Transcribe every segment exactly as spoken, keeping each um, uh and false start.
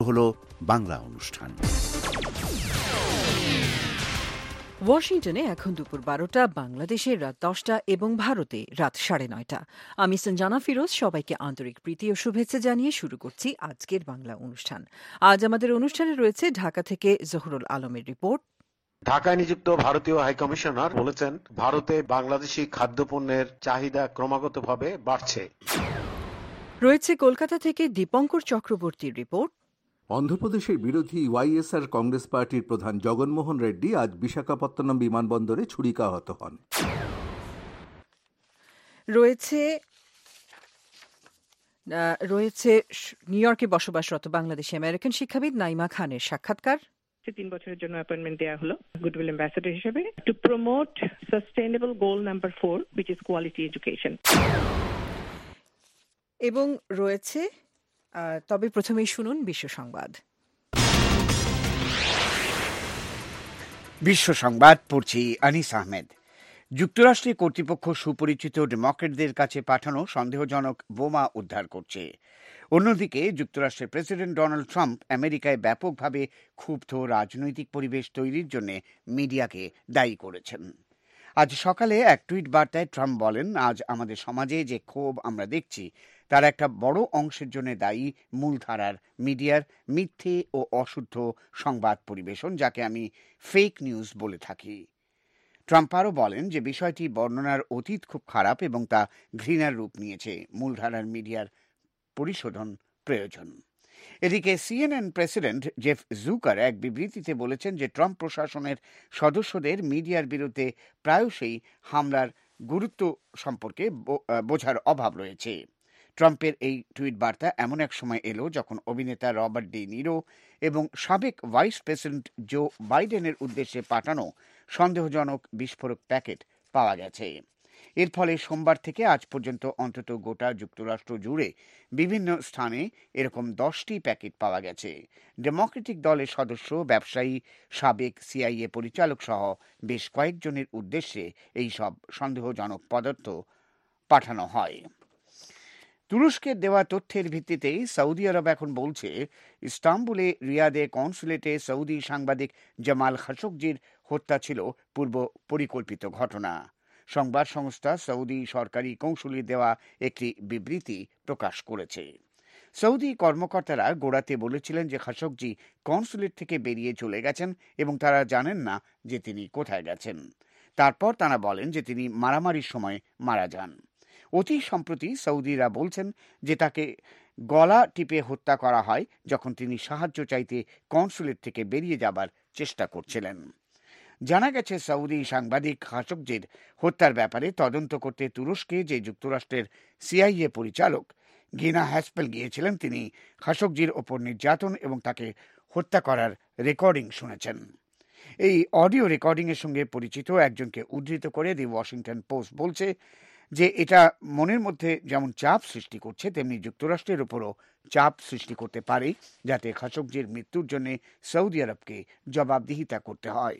হলো বাংলা অনুষ্ঠান। ওয়াশিংটনে এখন দুপুর বারোটা, বাংলাদেশের রাত দশটা এবং ভারতে রাত সাড়ে নয়টা। আমি সঞ্জানা ফিরোজ সবাইকে আন্তরিক প্রীতি ও শুভেচ্ছা জানিয়ে শুরু করছি আজকের বাংলা অনুষ্ঠান। আজ আমাদের অনুষ্ঠানে রয়েছে ঢাকা থেকে জহুরুল আলমের রিপোর্ট। ঢাকায় নিযুক্ত ভারতীয় হাইকমিশনার বলেছেন, ভারতে বাংলাদেশি খাদ্যপণ্যের চাহিদা ক্রমাগতভাবে বাড়ছে। রয়েছে কলকাতা থেকে দীপঙ্কর চক্রবর্তীর রিপোর্ট। অন্ধ্রপ্রদেশের বিরোধী ওয়াইএসআর কংগ্রেস পার্টির প্রধান জগনমোহন রেড্ডি আজ বিশাখাপত্তনম বিমানবন্দরে ছুরিকাহত হন। রয়েছে রয়েছে নিউ ইয়র্কে বসবাসরত বাংলাদেশি আমেরিকান শিক্ষাবিদ নাইমা খানের সাক্ষাৎকার। তিন বছরের জন্য অ্যাপয়েন্টমেন্ট দেওয়া হলো গুডউইল অ্যাম্বাসেডর হিসেবে, to promote sustainable goal number four, which is quality education. এবং রয়েছে, তবে প্রথমেই শুনুন বিশ্ব সংবাদ। বিশ্ব সংবাদ পড়ছি আনিস আহমেদ। যুক্তরাষ্ট্রের কর্তৃপক্ষ সুপরিচিত ডেমোক্র্যাটদের কাছে পাঠানো সন্দেহজনক বোমা উদ্ধার করছে। অন্যদিকে যুক্তরাষ্ট্রের প্রেসিডেন্ট ডোনাল্ড ট্রাম্প আমেরিকায় ব্যাপকভাবে ক্ষুব্ধ রাজনৈতিক পরিবেশ তৈরির জন্য মিডিয়াকে দায়ী করেছেন। আজ সকালে এক টুইট বার্তায় ট্রাম্প বলেন, আজ আমাদের সমাজে যে ক্ষোভ আমরা দেখছি তার একটা বড় অংশের জন্য দায়ী মূলধারার মিডিয়ার মিথ্যে ও অশুদ্ধ সংবাদ পরিবেশন, যাকে আমি ফেক নিউজ বলে থাকি। ট্রাম্প আরও বলেন যে বিষয়টি বর্ণনার অতীত খুব খারাপ এবং তা ঘৃণার রূপ নিয়েছে। মূলধারার মিডিয়ার পরিশোধন প্রয়োজন। এদিকে সিএনএন প্রেসিডেন্ট জেফ জুকার এক বিবৃতিতে বলেছেন যে ট্রাম্প প্রশাসনের সদস্যদের মিডিয়ার বিরুদ্ধে প্রায়শই হামলার গুরুত্ব সম্পর্কে বোঝার অভাব রয়েছে। ট্রাম্পের এই টুইট বার্তা এমন এক সময় এলো যখন অভিনেতা রবার্ট ডি নিরো এবং সাবেক ভাইস প্রেসিডেন্ট জো বাইডেনের উদ্দেশ্যে পাঠানো সন্দেহজনক বিস্ফোরক প্যাকেট পাওয়া গেছে। এর ফলে সোমবার থেকে আজ পর্যন্ত অন্তত গোটা যুক্তরাষ্ট্র জুড়ে বিভিন্ন স্থানে এরকম দশটি প্যাকেট পাওয়া গেছে। ডেমোক্রেটিক দলের সদস্য, ব্যবসায়ী, সাবেক সিআইএ পরিচালক সহ বেশ কয়েকজনের উদ্দেশ্যে এই সব সন্দেহজনক পদার্থ পাঠানো হয়। তুরস্কের দেওয়া তথ্যের ভিত্তিতেই সৌদি আরব এখন বলছে, ইস্তাম্বুলে রিয়াদে কনসুলেটে সৌদি সাংবাদিক জামাল খাশোগজির হত্যা ছিল পূর্ব পরিকল্পিত ঘটনা। সংবাদ সংস্থা সৌদি সরকারি কৌঁসুলির দেওয়া একটি বিবৃতি প্রকাশ করেছে। সৌদি কর্মকর্তারা গোড়াতে বলেছিলেন যে খাশোগজি কনসুলেট থেকে বেরিয়ে চলে গেছেন এবং তারা জানেন না যে তিনি কোথায় গেছেন। তারপর তারা বলেন যে তিনি মারামারির সময় মারা যান। অতি সম্প্রতি সৌদিরা বলছেন যে তাকে গলা টিপে হত্যা করা হয় যখন তিনি সাহায্য চাইতে কনসুলেট থেকে বেরিয়ে যাবার চেষ্টা করছিলেন। জানা গেছে, সৌদি সাংবাদিক খাশোগজির হত্যার ব্যাপারে তদন্ত করতে তুরস্কে যে যুক্তরাষ্ট্রের সিআইএ পরিচালক গিনা হ্যাসপেল গিয়েছিলেন, তিনি খাশোগজির ওপর নির্যাতন এবং তাকে হত্যা করার রেকর্ডিং শুনেছেন। এই অডিও রেকর্ডিংয়ের সঙ্গে পরিচিত একজনকে উদ্ধৃত করে দি ওয়াশিংটন পোস্ট বলছে যে এটা মনের মধ্যে যেমন চাপ সৃষ্টি করছে, তেমনি যুক্তরাষ্ট্রের উপরও চাপ সৃষ্টি করতে পারে, যাতে খাশোগজির মৃত্যুর জন্য সৌদি আরবকে জবাবদিহিতা করতে হয়।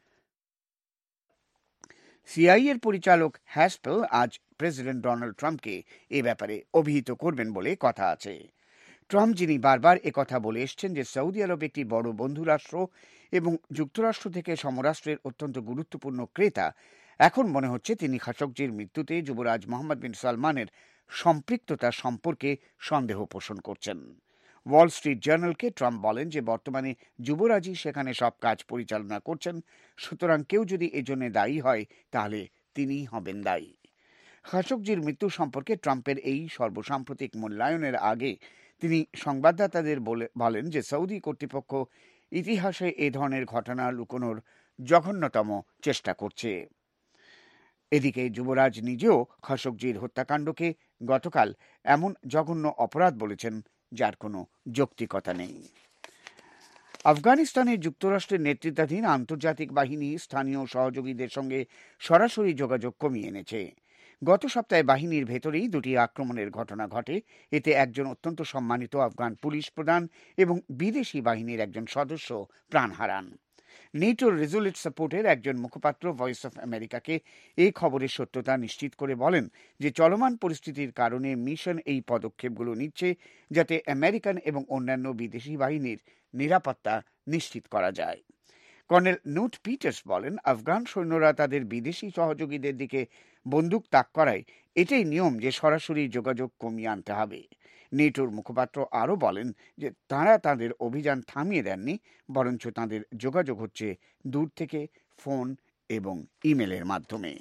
সিআইএর পরিচালক হ্যাসপেল আজ প্রেসিডেন্ট ডোনাল্ড ট্রাম্পকে এ ব্যাপারে অভিহিত করবেন বলে কথা আছে। ট্রাম্প, যিনি বারবার একথা বলে এসছেন যে সৌদি আরব একটি বড় বন্ধু রাষ্ট্র এবং যুক্তরাষ্ট্র থেকে সমরাষ্ট্রের অত্যন্ত গুরুত্বপূর্ণ ক্রেতা, এখন মনে হচ্ছে তিনি খাশোগজির মৃত্যুতে যুবরাজ মোহাম্মদ বিন সালমানের সম্পৃক্ততা সম্পর্কে সন্দেহ পোষণ করছেন। ওয়াল স্ট্রিট জার্নালকে ট্রাম্প বলেন যে বর্তমানে যুবরাজই সেখানে সব কাজ পরিচালনা করছেন, সুতরাং কেউ যদি এজন্য দায়ী হয় তাহলে তিনিই হবেন দায়ী। খাশোগজির মৃত্যু সম্পর্কে ট্রাম্পের এই সর্বসাম্প্রতিক মূল্যায়নের আগে তিনি সংবাদদাতাদের বলেন যে সৌদি কর্তৃপক্ষ ইতিহাসে এ ধরনের ঘটনা লুকোনোর জঘন্যতম চেষ্টা করছে। এদিকে যুবরাজ নিজেও খাশোগজির হত্যাকাণ্ডকে গতকাল এমন জঘন্য অপরাধ বলেছেন যার কোনো যৌক্তিকতা নেই। আফগানিস্তানে যুক্তরাষ্ট্রের নেতৃত্বাধীন আন্তর্জাতিক বাহিনী স্থানীয় সহযোগীদের সঙ্গে সরাসরি যোগাযোগ কমিয়ে এনেছে। গত সপ্তাহে বাহিনীর ভেতরেই দুটি আক্রমণের ঘটনা ঘটে। এতে একজন অত্যন্ত সম্মানিত আফগান পুলিশ প্রধান এবং বিদেশি বাহিনীর একজন সদস্য প্রাণ হারান। নেটোর রেজলিউট সাপোর্টের একজন মুখপাত্র ভয়েস অফ আমেরিকাকে এই খবরের সত্যতা নিশ্চিত করে বলেন যে চলমান পরিস্থিতির কারণে মিশন এই পদক্ষেপগুলো নিচ্ছে যাতে আমেরিকান এবং অন্যান্য বিদেশি বাহিনীর নিরাপত্তা নিশ্চিত করা যায়। কর্নেল নুট পিটার্স বলেন, আফগান সৈন্যরা তাদের বিদেশি সহযোগীদের দিকে বন্দুক তাক করায় এটাই নিয়ম যে সরাসরি যোগাযোগ কমিয়ে আনতে হবে। নেটোর মুখপাত্র আরও বলেন যে তাঁরা তাদের অভিযান থামিয়ে দেননি, বরঞ্চ তাদের যোগাযোগ হচ্ছে দূর থেকে ফোন এবং ইমেলের মাধ্যমে।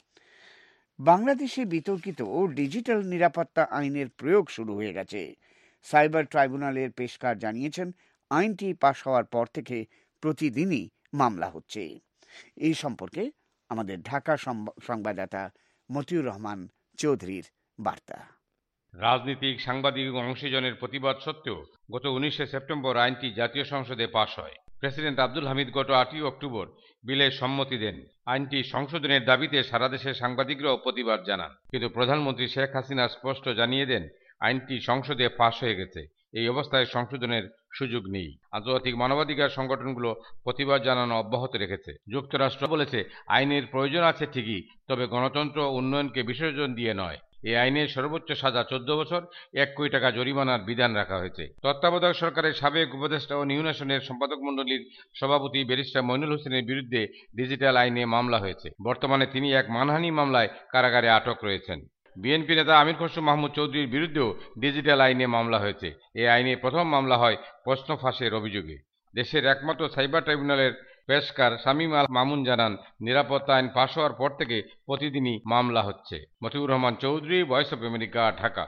বাংলাদেশে বিতর্কিত ডিজিটাল নিরাপত্তা আইনের প্রয়োগ শুরু হয়ে গেছে। সাইবার ট্রাইব্যুনালের পেশকার জানিয়েছেন, আইনটি পাশ হওয়ার পর থেকে প্রতিদিনই মামলা হচ্ছে। এই সম্পর্কে আমাদের ঢাকা সংবাদদাতা মতিউর রহমান চৌধুরীর বার্তা। রাজনীতিক সাংবাদিক অংশীজনের প্রতিবাদ সত্ত্বেও গত উনিশে সেপ্টেম্বর আইনটি জাতীয় সংসদে পাশ হয়। প্রেসিডেন্ট আব্দুল হামিদ গত আটই অক্টোবর বিলে সম্মতি দেন। আইনটি সংশোধনের দাবিতে সারা দেশের সাংবাদিকরাও প্রতিবাদ জানান, কিন্তু প্রধানমন্ত্রী শেখ হাসিনা স্পষ্ট জানিয়ে দেন আইনটি সংসদে পাশ হয়ে গেছে। এই অবস্থায় সংশোধনের সুযোগ নেই। আন্তর্জাতিক মানবাধিকার সংগঠনগুলো প্রতিবাদ জানানো অব্যাহত রেখেছে। যুক্তরাষ্ট্র বলেছে, আইনের প্রয়োজন আছে ঠিকই, তবে গণতন্ত্র উন্নয়নকে বিসর্জন দিয়ে নয়। এই আইনের সর্বোচ্চ সাজা চোদ্দ বছর, এক কোটি টাকা জরিমানার বিধান রাখা হয়েছে। তত্ত্বাবধায়ক সরকারের সাবেক উপদেষ্টা ও নিউ ন্যাশনের সম্পাদক মণ্ডলীর সভাপতি ব্যারিস্টার মইনুল হোসেনের বিরুদ্ধে ডিজিটাল আইনে মামলা হয়েছে। বর্তমানে তিনি এক মানহানি মামলায় কারাগারে আটক রয়েছেন। বিএনপি নেতা আমির খসরু মাহমুদ চৌধুরীর বিরুদ্ধেও ডিজিটাল আইনে মামলা হয়েছে। এই আইনে প্রথম মামলা হয় প্রশ্ন ফাঁসের অভিযোগে। দেশের একমাত্র সাইবার ট্রাইব্যুনালের পেশকার শামীম আল মামুন জানান, নিরাপত্তা আইন পাশ হওয়ার পর থেকে প্রতিদিনই মামলা হচ্ছে। Motiur Rahman Chowdhury, Voice of America, Dhaka.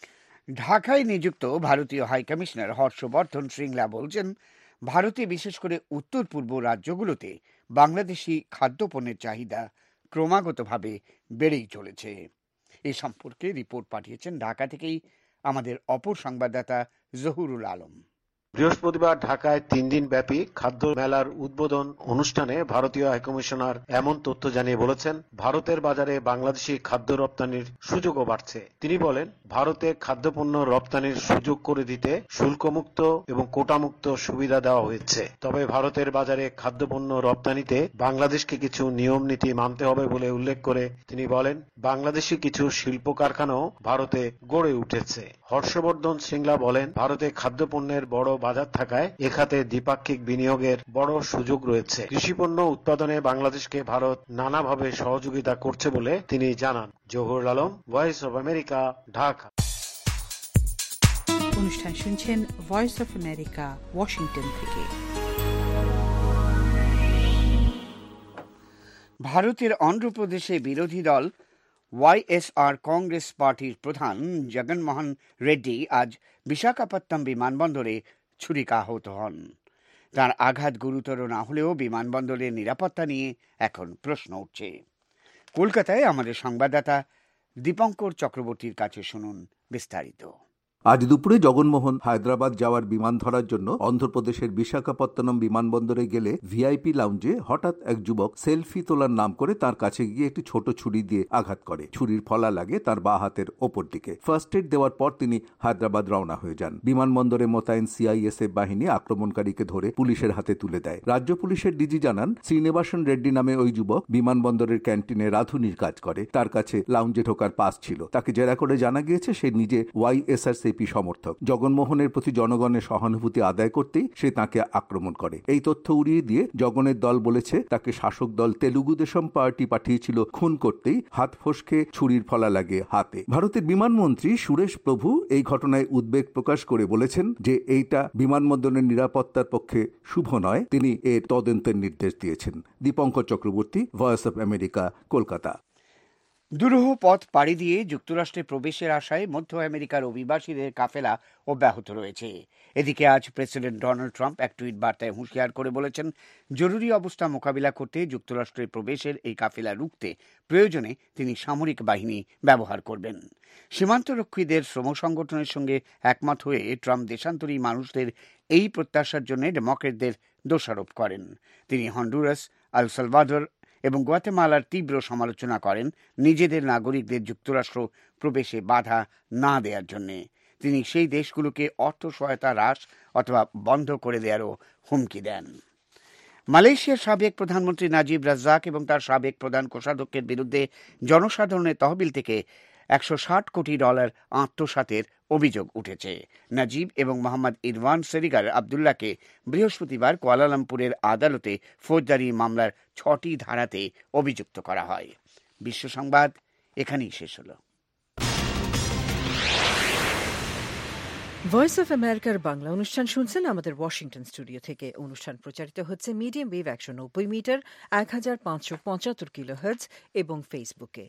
ঢাকায় নিযুক্ত ভারতীয় হাইকমিশনার হর্ষবর্ধন শ্রীংলা বলছেন, ভারতে বিশেষ করে উত্তর পূর্ব রাজ্যগুলোতে বাংলাদেশি খাদ্যপণ্যের চাহিদা ক্রমাগতভাবে বেড়েই চলেছে। এ সম্পর্কে রিপোর্ট পাঠিয়েছেন ঢাকা থেকেই আমাদের অপর সংবাদদাতা জহুরুল আলম। বৃহস্পতিবার ঢাকায় তিন দিন ব্যাপী খাদ্য মেলার উদ্বোধন অনুষ্ঠানে ভারতীয় হাইকমিশনার এমন তথ্য জানিয়ে বলেছেন, ভারতের বাজারে বাংলাদেশি খাদ্য রপ্তানির সুযোগও বাড়ছে। তিনি বলেন, ভারতে খাদ্যপণ্য রপ্তানির সুযোগ করে দিতে শুল্কমুক্ত এবং কোটামুক্ত সুবিধা দেওয়া হয়েছে। তবে ভারতের বাজারে খাদ্যপণ্য রপ্তানিতে বাংলাদেশকে কিছু নিয়ম নীতি মানতে হবে বলে উল্লেখ করে তিনি বলেন, বাংলাদেশি কিছু শিল্প কারখানাও ভারতে গড়ে উঠেছে। হর্ষবর্ধন শ্রীংলা বলেন, ভারতে খাদ্যপণ্যের বড় বাজার থাকায় এ খাতে দ্বিপাক্ষিক বিনিয়োগের বড় সুযোগ রয়েছে। কৃষিপণ্য উৎপাদনে বাংলাদেশকে ভারত নানাভাবে সহযোগিতা করছে বলে তিনি জানান। Zahurul Alam, Voice of America, Dhaka. অনুষ্ঠান শুনছেন ভয়েস অফ আমেরিকা, ওয়াশিংটন থেকে। ভারতের অন্ধ্রপ্রদেশে বিরোধী দল ওয়াইএসআর কংগ্রেস পার্টির প্রধান জগনমোহন রেড্ডি আজ বিশাখাপত্তনম বিমানবন্দরে ছুরিকাহত হন। তার আঘাত গুরুতর না হলেও বিমানবন্দরের নিরাপত্তা নিয়ে এখন প্রশ্ন উঠছে। কলকাতায় আমাদের সংবাদদাতা দীপঙ্কর চক্রবর্তীর কাছে শুনুন বিস্তারিত। আজ দুপুরে জগনমোহন হায়দ্রাবাদ যাওয়ার বিমান ধরার জন্য অন্ধ্রপ্রদেশের বিশাখাপত্তনম বিমানবন্দরে গেলে ভিআইপি লাউঞ্জে হঠাৎ এক যুবক সেলফি তোলার নাম করে তার কাছে গিয়ে একটি ছোট ছুরি দিয়ে আঘাত করে। ছুরির ফলা লাগে তার বাঁ হাতের ওপর দিকে। ফার্স্ট এড দেওয়ার পর তিনি হায়দ্রাবাদ রওনা হয়ে যান। বিমানবন্দরে মোতায়েন সিআইএসএফ বাহিনী আক্রমণকারীকে ধরে পুলিশের হাতে তুলে দেয়। রাজ্য পুলিশের ডিজি জানান, শ্রীনিবাসন রেড্ডি নামে ওই যুবক বিমানবন্দরের ক্যান্টিনে রাঁধুনির কাজ করে। তার কাছে লাউঞ্জে ঢোকার পাস ছিল। তাকে জেরা করে জানা গিয়েছে সে নিজে ওয়াইএসআর সমর্থক। জগনমোহনের প্রতি জনগণের সহানুভূতি আদায় করতেই সে তাকে আক্রমণ করে। এই তথ্য উড়িয়ে দিয়ে জগনের দল বলেছে, তাকে শাসক দল তেলুগু দেশম পার্টি পাঠিয়েছিল খুন করতেই হাত ফসকে ছুরির ফলা লাগে হাতে। ভারতের বিমানমন্ত্রী সুরেশ প্রভু এই ঘটনায় উদ্বেগ প্রকাশ করে বলেছেন যে এইটা বিমানবন্দরের নিরাপত্তার পক্ষে শুভ নয়। তিনি এর তদন্তের নির্দেশ দিয়েছেন। Dipankar Chakraborty, Voice of America, Kolkata. দুরূহ পথ পাড়ি দিয়ে যুক্তরাষ্ট্রে প্রবেশের আশায় মধ্য আমেরিকার অভিবাসীদের কাফেলা অব্যাহত রয়েছে। এদিকে আজ প্রেসিডেন্ট ডোনাল্ড ট্রাম্প এক টুইট বার্তায় হুঁশিয়ার করে বলেছেন, জরুরি অবস্থা মোকাবিলা করতে যুক্তরাষ্ট্রে প্রবেশের এই কাফেলা রুখতে প্রয়োজনে তিনি সামরিক বাহিনী ব্যবহার করবেন। সীমান্তরক্ষীদের শ্রম সংগঠনের সঙ্গে একমত হয়ে ট্রাম্প দেশান্তরী মানুষদের এই প্রত্যাশার জন্য ডেমোক্রেটদের দোষারোপ করেন। তিনি হন্ডুরাস, আল সালভাদর এবং গুয়াতেমালার তীব্র সমালোচনা করেন নিজেদের নাগরিকদের যুক্তরাষ্ট্র প্রবেশে বাধা না দেওয়ার জন্য। তিনি সেই দেশগুলোকে অর্থ সহায়তা হ্রাস অথবা বন্ধ করে দেওয়ারও হুমকি দেন। মালয়েশিয়ার সাবেক প্রধানমন্ত্রী নাজিব রাজ্জাক এবং তার সাবেক প্রধান কোষাধ্যক্ষের বিরুদ্ধে জনসাধারণের তহবিল থেকে একশো ষাট কোটি ডলার আত্মসাতের অভিযোগ উঠেছে। নাজিব এবং মোহাম্মদ ইরওয়ান সেরিগার আবদুল্লাহকে বৃহস্পতিবার কুয়ালালামপুরের আদালতে ফৌজদারি মামলার ছটি ধারাতে অভিযুক্ত করা হয়। বিশ্ব সংবাদ এখানেই শেষ হলো। ভয়েস অফ আমেরিকার বাংলা অনুষ্ঠান শুনছেন আমাদের ওয়াশিংটন স্টুডিও থেকে। অনুষ্ঠান প্রচারিত হচ্ছে মিডিয়াম ওয়েভ একশো নব্বই মিটার এক হাজার পাঁচশো পঁচাত্তর কিলো হার্টজ এবং ফেসবুকে।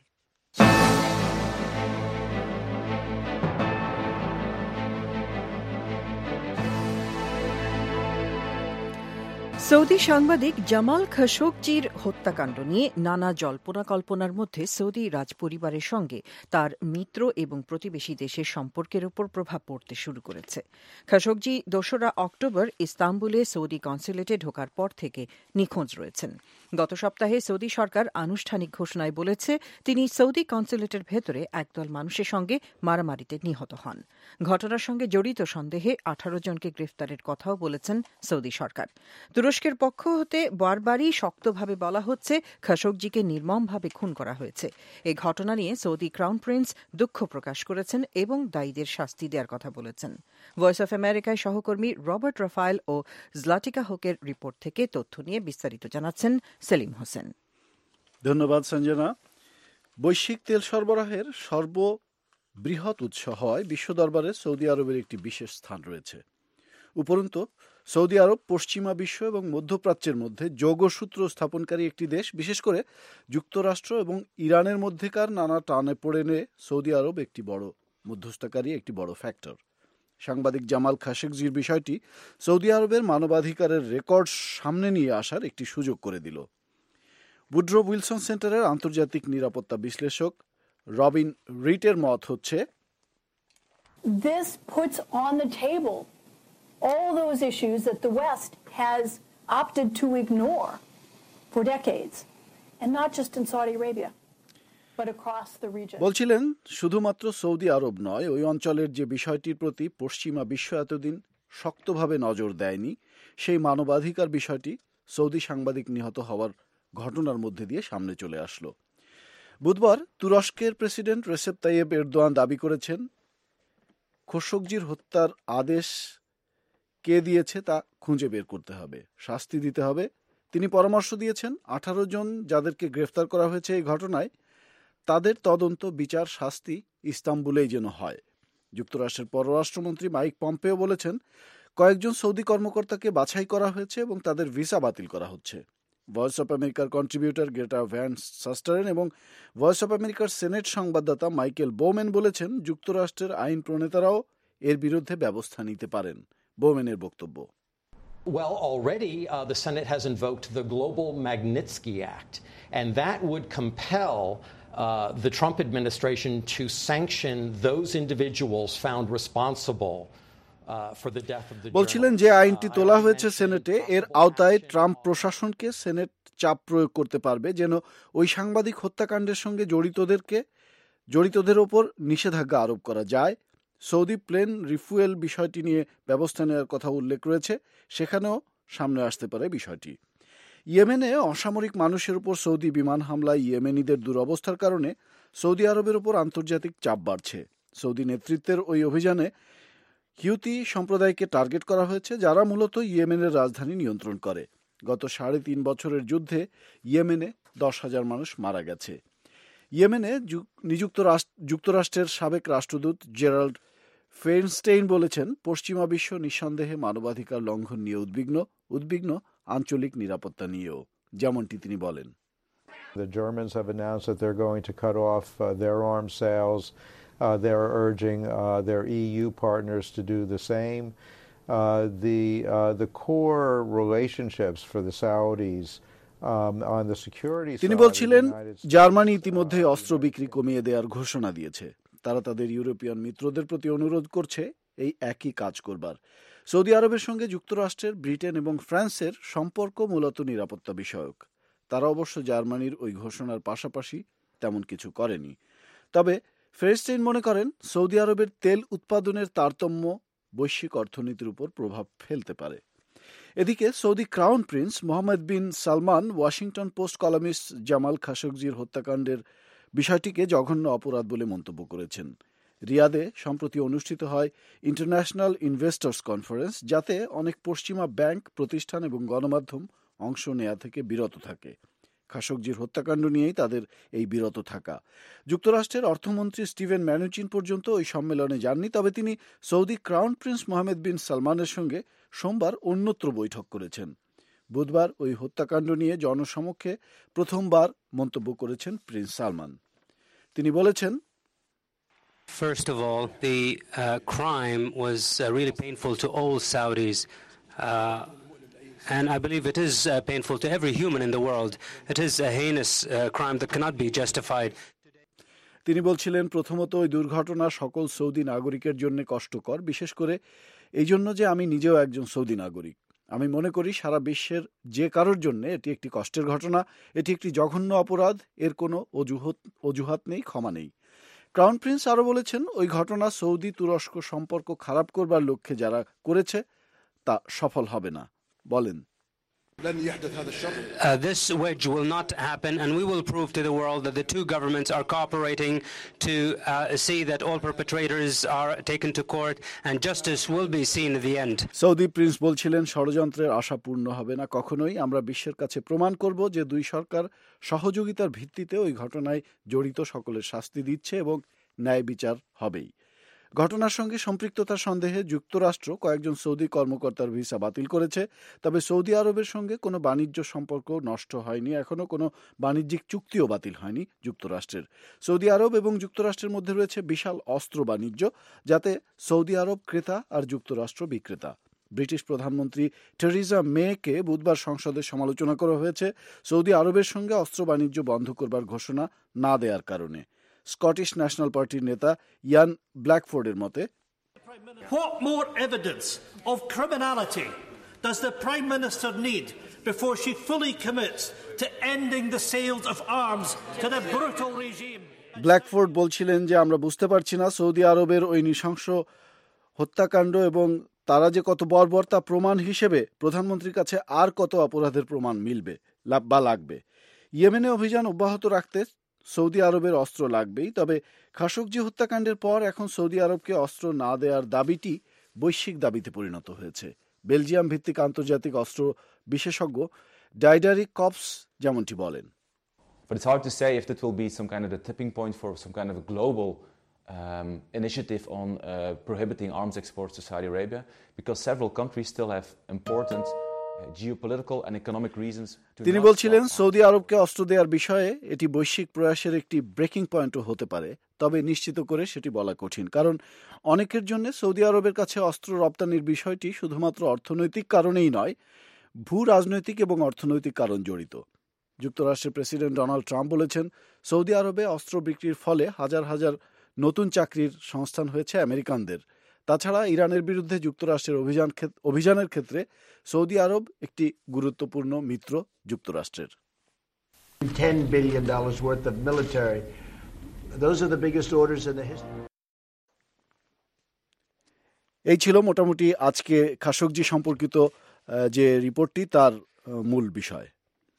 সৌদি সাংবাদিক জামাল খাশোগজির হত্যাকাণ্ড নিয়ে নানা জল্পনা কল্পনার মধ্যে সৌদি রাজপরিবারের সঙ্গে তার মিত্র এবং প্রতিবেশী দেশের সম্পর্কের উপর প্রভাব পড়তে শুরু করেছে। খাশোগজি দোসরা অক্টোবর ইস্তাম্বুলে সৌদি কনসুলেটে ঢোকার পর থেকে নিখোঁজ রয়েছেন। গত সপ্তাহে সৌদি সরকার আনুষ্ঠানিক ঘোষণায় বলেছে তিনি সৌদি কনসুলেটের ভেতরে একদল মানুষের সঙ্গে মারামারিতে নিহত হন। ঘটনার সঙ্গে জড়িত সন্দেহে আঠারো জনকে গ্রেফতারের কথাও বলেছেন সৌদি সরকার। তুরস্কের পক্ষ হতে বারবারই শক্তভাবে বলা হচ্ছে খাশোগজিকে নির্মমভাবে খুন করা হয়েছে। এই ঘটনা নিয়ে সৌদি ক্রাউন প্রিন্স দুঃখ প্রকাশ করেছেন এবং দায়ীদের শাস্তি দেওয়ার কথা বলেছেন। ভয়েস অফ আমেরিকায় সহকর্মী রবার্ট রাফায়েল ও জলাটিকা হোকের রিপোর্ট থেকে তথ্য নিয়ে বিস্তারিত জানাচ্ছেন সেলিম হোসেন। ধন্যবাদ সঞ্জনা। বৈশ্বিক তেল সরবরাহের সর্ববৃহৎ উৎস হয় বিশ্ব দরবারে সৌদি আরবের একটি বিশেষ স্থান রয়েছে। উপরন্তু সৌদি আরব পশ্চিমা বিশ্ব এবং মধ্যপ্রাচ্যের মধ্যে যোগসূত্র স্থাপনকারী একটি দেশ। বিশেষ করে যুক্তরাষ্ট্র এবং ইরানের মধ্যেকার নানা টানে পড়েনে সৌদি আরব একটি বড় মধ্যস্থতাকারী, একটি বড় ফ্যাক্টর। সাংবাদিক জামাল খাশোগজির বিষয়টি সৌদি আরবের মানবাধিকারের রেকর্ড সামনে নিয়ে আসার একটি সুযোগ করে দিল। উড্রো উইলসন সেন্টারের আন্তর্জাতিক নিরাপত্তা বিশ্লেষক রবিন রিটের মত হচ্ছে, This puts on the table all those issues that the West has opted to ignore for decades, and not just in Saudi Arabia, but across the region. বলছিলেন শুধুমাত্র সৌদি আরব নয়, ওই অঞ্চলের যে বিষয়টির প্রতি পশ্চিমা বিশ্ব এতদিন শক্তভাবে নজর দেয়নি, সেই মানবাধিকার বিষয়টি সৌদি সাংবাদিক নিহত হওয়ার ঘটনার মধ্যে দিয়ে সামনে চলে আসলো। বুধবার তুরস্কের প্রেসিডেন্ট রেসেপ তাইয়েব এরদোয়ান দাবি করেছেন খোশোগজির হত্যার আদেশ কে দিয়েছে তা খুঁজে বের করতে হবে, শাস্তি দিতে হবে। তিনি পরামর্শ দিয়েছেন আঠারো জন যাদেরকে গ্রেফতার করা হয়েছে এই ঘটনায়, তাদের তদন্ত, বিচার, শাস্তি ইস্তাম্বুলেই যেন হয়। যুক্তরাষ্ট্রের পররাষ্ট্রমন্ত্রী মাইক পম্পেও বলেছেন কয়েকজন সৌদি কর্মকর্তাকে বাছাই করা হয়েছে এবং তাদের ভিসা বাতিল করা হচ্ছে। ভয়েস অফ আমেরিকার কন্ট্রিবিউটর গ্রেটা ভ্যান সাস্টারেন এবং ভয়েস অফ আমেরিকার সেনেট সংবাদদাতা মাইকেল বোমেন বলেছেন যুক্তরাষ্ট্রের আইন প্রণেতারাও এর বিরুদ্ধে ব্যবস্থা নিতে পারেন। বোমেনের বক্তব্য, Well, already uh, the Senate has invoked the Global Magnitsky Act, and that would compel uh, the Trump administration to sanction those individuals found responsible বলছিলেন যে আইনটি তোলা হয়েছে সেনেটে, এর আওতায় ট্রাম্প প্রশাসনকে সেনেট চাপ প্রয়োগ করতে পারবে যেন ওই সাংবাদিক হত্যাকাণ্ডের সঙ্গে জড়িতদেরকে জড়িতদের ওপর নিষেধাজ্ঞা আরোপ করা যায়। সৌদি প্লেন রিফুয়েল বিষয়টি নিয়ে ব্যবস্থা নেওয়ার কথা উল্লেখ রয়েছে, সেখানেও সামনে আসতে পারে বিষয়টি। ইয়েমেনে অসামরিক মানুষের উপর সৌদি বিমান হামলায় ইয়েমেনিদের দুরবস্থার কারণে সৌদি আরবের উপর আন্তর্জাতিক চাপ বাড়ছে। সৌদি নেতৃত্বের ওই অভিযানে হিউতি সম্প্রদায়কে টার্গেট করা হয়েছে, যারা মূলত ইয়েমেনের রাজধানী নিয়ন্ত্রণ করে। গত সাড়ে তিন বছরের যুদ্ধে ইয়েমেনে দশ হাজার মানুষ মারা গেছে। ইয়েমেনে নিযুক্ত যুক্তরাষ্ট্রের সাবেক রাষ্ট্রদূত জেরাল্ড ফেইনস্টেইন বলেছেন পশ্চিমা বিশ্ব নিঃসন্দেহে মানবাধিকার লঙ্ঘন নিয়ে উদ্বিগ্ন উদ্বিগ্ন আঞ্চলিক নিরাপত্তা নিয়েও। যেমনটি তিনি বলেন, The Germans have announced that they're going to cut off uh, their arms sales. Uh, they're urging uh, their E U partners to do the same. Uh, the uh, the core relationships for the Saudis um, on the security side. তিনি বলছিলেন Germany ইতিমধ্যে অস্ত্র বিক্রি কমিয়ে দেওয়ার ঘোষণা দিয়েছে। তারা তাদের ইউরোপিয়ান মিত্রদের প্রতি অনুরোধ করছে এই একই কাজ করবার। সৌদি আরবের সঙ্গে যুক্তরাষ্ট্রের, ব্রিটেন এবং ফ্রান্সের সম্পর্ক মূলত নিরাপত্তা বিষয়ক। তারা অবশ্য জার্মানির ওই ঘোষণার পাশাপাশি তেমন কিছু করেনি। তবে ফেইনস্টেইন মনে করেন সৌদি আরবের তেল উৎপাদনের তারতম্য বৈশ্বিক অর্থনীতির উপর প্রভাব ফেলতে পারে। এদিকে Saudi crown prince Mohammed bin Salman Washington Post columnist Jamal খাশোগজির হত্যাকাণ্ডের বিষয়টিকে জঘন্য অপরাধ বলে মন্তব্য করেছেন। রিয়াদে সম্প্রতি অনুষ্ঠিত হয় ইন্টারন্যাশনাল ইনভেস্টর্স কনফারেন্স, যাতে অনেক পশ্চিমা ব্যাংক, প্রতিষ্ঠান এবং গণমাধ্যম অংশ নেয়া থেকে বিরত থাকে। খাশোগজির হত্যাকাণ্ড নিয়েই তাদের এই বিরত থাকা। যুক্তরাষ্ট্রের অর্থমন্ত্রী স্টিভেন ম্যানুচিন পর্যন্ত ওই সম্মেলনে যাননি, তবে তিনি Saudi crown prince Mohammed bin সালমানের সঙ্গে সোমবার অন্যত্র বৈঠক করেছেন। বুধবার ওই হত্যাকাণ্ড নিয়ে জনসমক্ষে প্রথমবার মন্তব্য করেছেন প্রিন্স সালমান। তিনি বলেছেন, First of all, the uh, crime was uh, really painful to all Saudis. Uh, And I believe it is uh, painful to every human in the world. It is a heinous uh, crime that cannot be justified. তিনি বলছিলেন, প্রথমত ওই দুর্ঘটনা সকল Saudi নাগরিকের জন্য কষ্টকর, বিশেষ করে এই জন্য যে আমি নিজেও একজন সৌদি নাগরিক। আমি মনে করি সারা বিশ্বের যে কারোর জন্য এটি একটি কষ্টের ঘটনা, এটি একটি জঘন্য অপরাধ, এর কোনো অজুহাত অজুহাত নেই, ক্ষমা নেই। ক্রাউন প্রিন্স আরও বলেছেন, ওই ঘটনা সৌদি তুরস্ক সম্পর্ক খারাপ করবার লক্ষ্যে যারা করেছে তা সফল হবে না। বলেন, Uh, this wedge will not happen, and we will prove to the world that the two governments are cooperating to uh, see that all perpetrators are taken to court and justice will be seen at the end. Saudi prince বলছিলেন, ষড়যন্ত্রের আশা পূর্ণ হবে না কখনোই। আমরা বিশ্বের কাছে প্রমাণ করব যে দুই সরকার সহযোগিতার ভিত্তিতে ওই ঘটনায় জড়িত সকলের শাস্তি দিচ্ছে এবং ন্যায় বিচার হবেই। ঘটনার সঙ্গে সম্পৃক্ততার সন্দেহে যুক্তরাষ্ট্র কয়েকজন সৌদি কর্মকর্তার ভিসা বাতিল করেছে। তবে সৌদি আরবের সঙ্গে কোনো বাণিজ্য সম্পর্ক নষ্ট হয়নি, এখনও কোনো বাণিজ্যিক চুক্তিও বাতিল হয়নি যুক্তরাষ্ট্রের। সৌদি আরব এবং যুক্তরাষ্ট্রের মধ্যে রয়েছে বিশাল অস্ত্র বাণিজ্য, যাতে সৌদি আরব ক্রেতা আর যুক্তরাষ্ট্র বিক্রেতা। ব্রিটিশ প্রধানমন্ত্রী টেরিজা মেকে বুধবার সংসদে সমালোচনা করা হয়েছে সৌদি আরবের সঙ্গে অস্ত্র বাণিজ্য বন্ধ করবার ঘোষণা না দেওয়ার কারণে। স্কটিশ ন্যাশনাল পার্টির নেতা ইয়ান ব্ল্যাকফোর্ডের মতে, What more evidence of criminality does the Prime Minister need before she fully commits to ending the sales of arms to the brutal regime? ব্ল্যাকফোর্ড বলছিলেন যে আমরা বুঝতে পারছি না সৌদি আরবের ওই নৃশংস হত্যাকাণ্ড এবং তারা যে কত বর্বর তা প্রমাণ হিসেবে প্রধানমন্ত্রীর কাছে আর কত অপরাধের প্রমাণ মিলবে বা লাগবে। ইয়েমেনে অভিযান অব্যাহত রাখতে সৌদি আরবের অস্ত্র লাগবেই। তবে খাশোগজি হত্যাকাণ্ডের পর এখন সৌদি আরবকে অস্ত্র না দেওয়ার দাবিটি বৈশ্বিক দাবিতে পরিণত হয়েছে। বেলজিয়াম ভিত্তিক আন্তর্জাতিক অস্ত্র বিশেষজ্ঞ ডাইডারিক কপস যেমনটি বলেন, But it's hard to say if that will be some kind of the tipping point for some kind of a global um, initiative on uh, prohibiting arms exports to Saudi Arabia, because several countries still have important geopolitical and economic reasons. তিনি বলছিলেন, Saudi আরবকে অস্ত্র দেওয়ার বিষয়ে এটি বৈশ্বিক প্রয়াসের একটি breaking পয়েন্টও হতে পারে, তবে নিশ্চিত করে সেটি বলা কঠিন, কারণ অনেকের জন্য সৌদি আরবের কাছে অস্ত্র রপ্তানির বিষয়টি শুধুমাত্র অর্থনৈতিক কারণেই নয়, ভূ রাজনৈতিক এবং অর্থনৈতিক কারণ জড়িত। যুক্তরাষ্ট্রের প্রেসিডেন্ট ডোনাল্ড ট্রাম্প বলেছেন, সৌদি আরবে অস্ত্র বিক্রির ফলে হাজার হাজার নতুন চাকরির সংস্থান হয়েছে আমেরিকানদের। তাছাড়া ইরানের বিরুদ্ধে যুক্তরাষ্ট্রের অভিযান অভিযানের ক্ষেত্রে সৌদি আরব একটি গুরুত্বপূর্ণ মিত্র যুক্তরাষ্ট্রের। ten billion dollars worth of military. Those are the biggest orders in the history. এই ছিল মোটামুটি আজকে খাশোগজি সম্পর্কিত যে রিপোর্টটি, তার মূল বিষয়।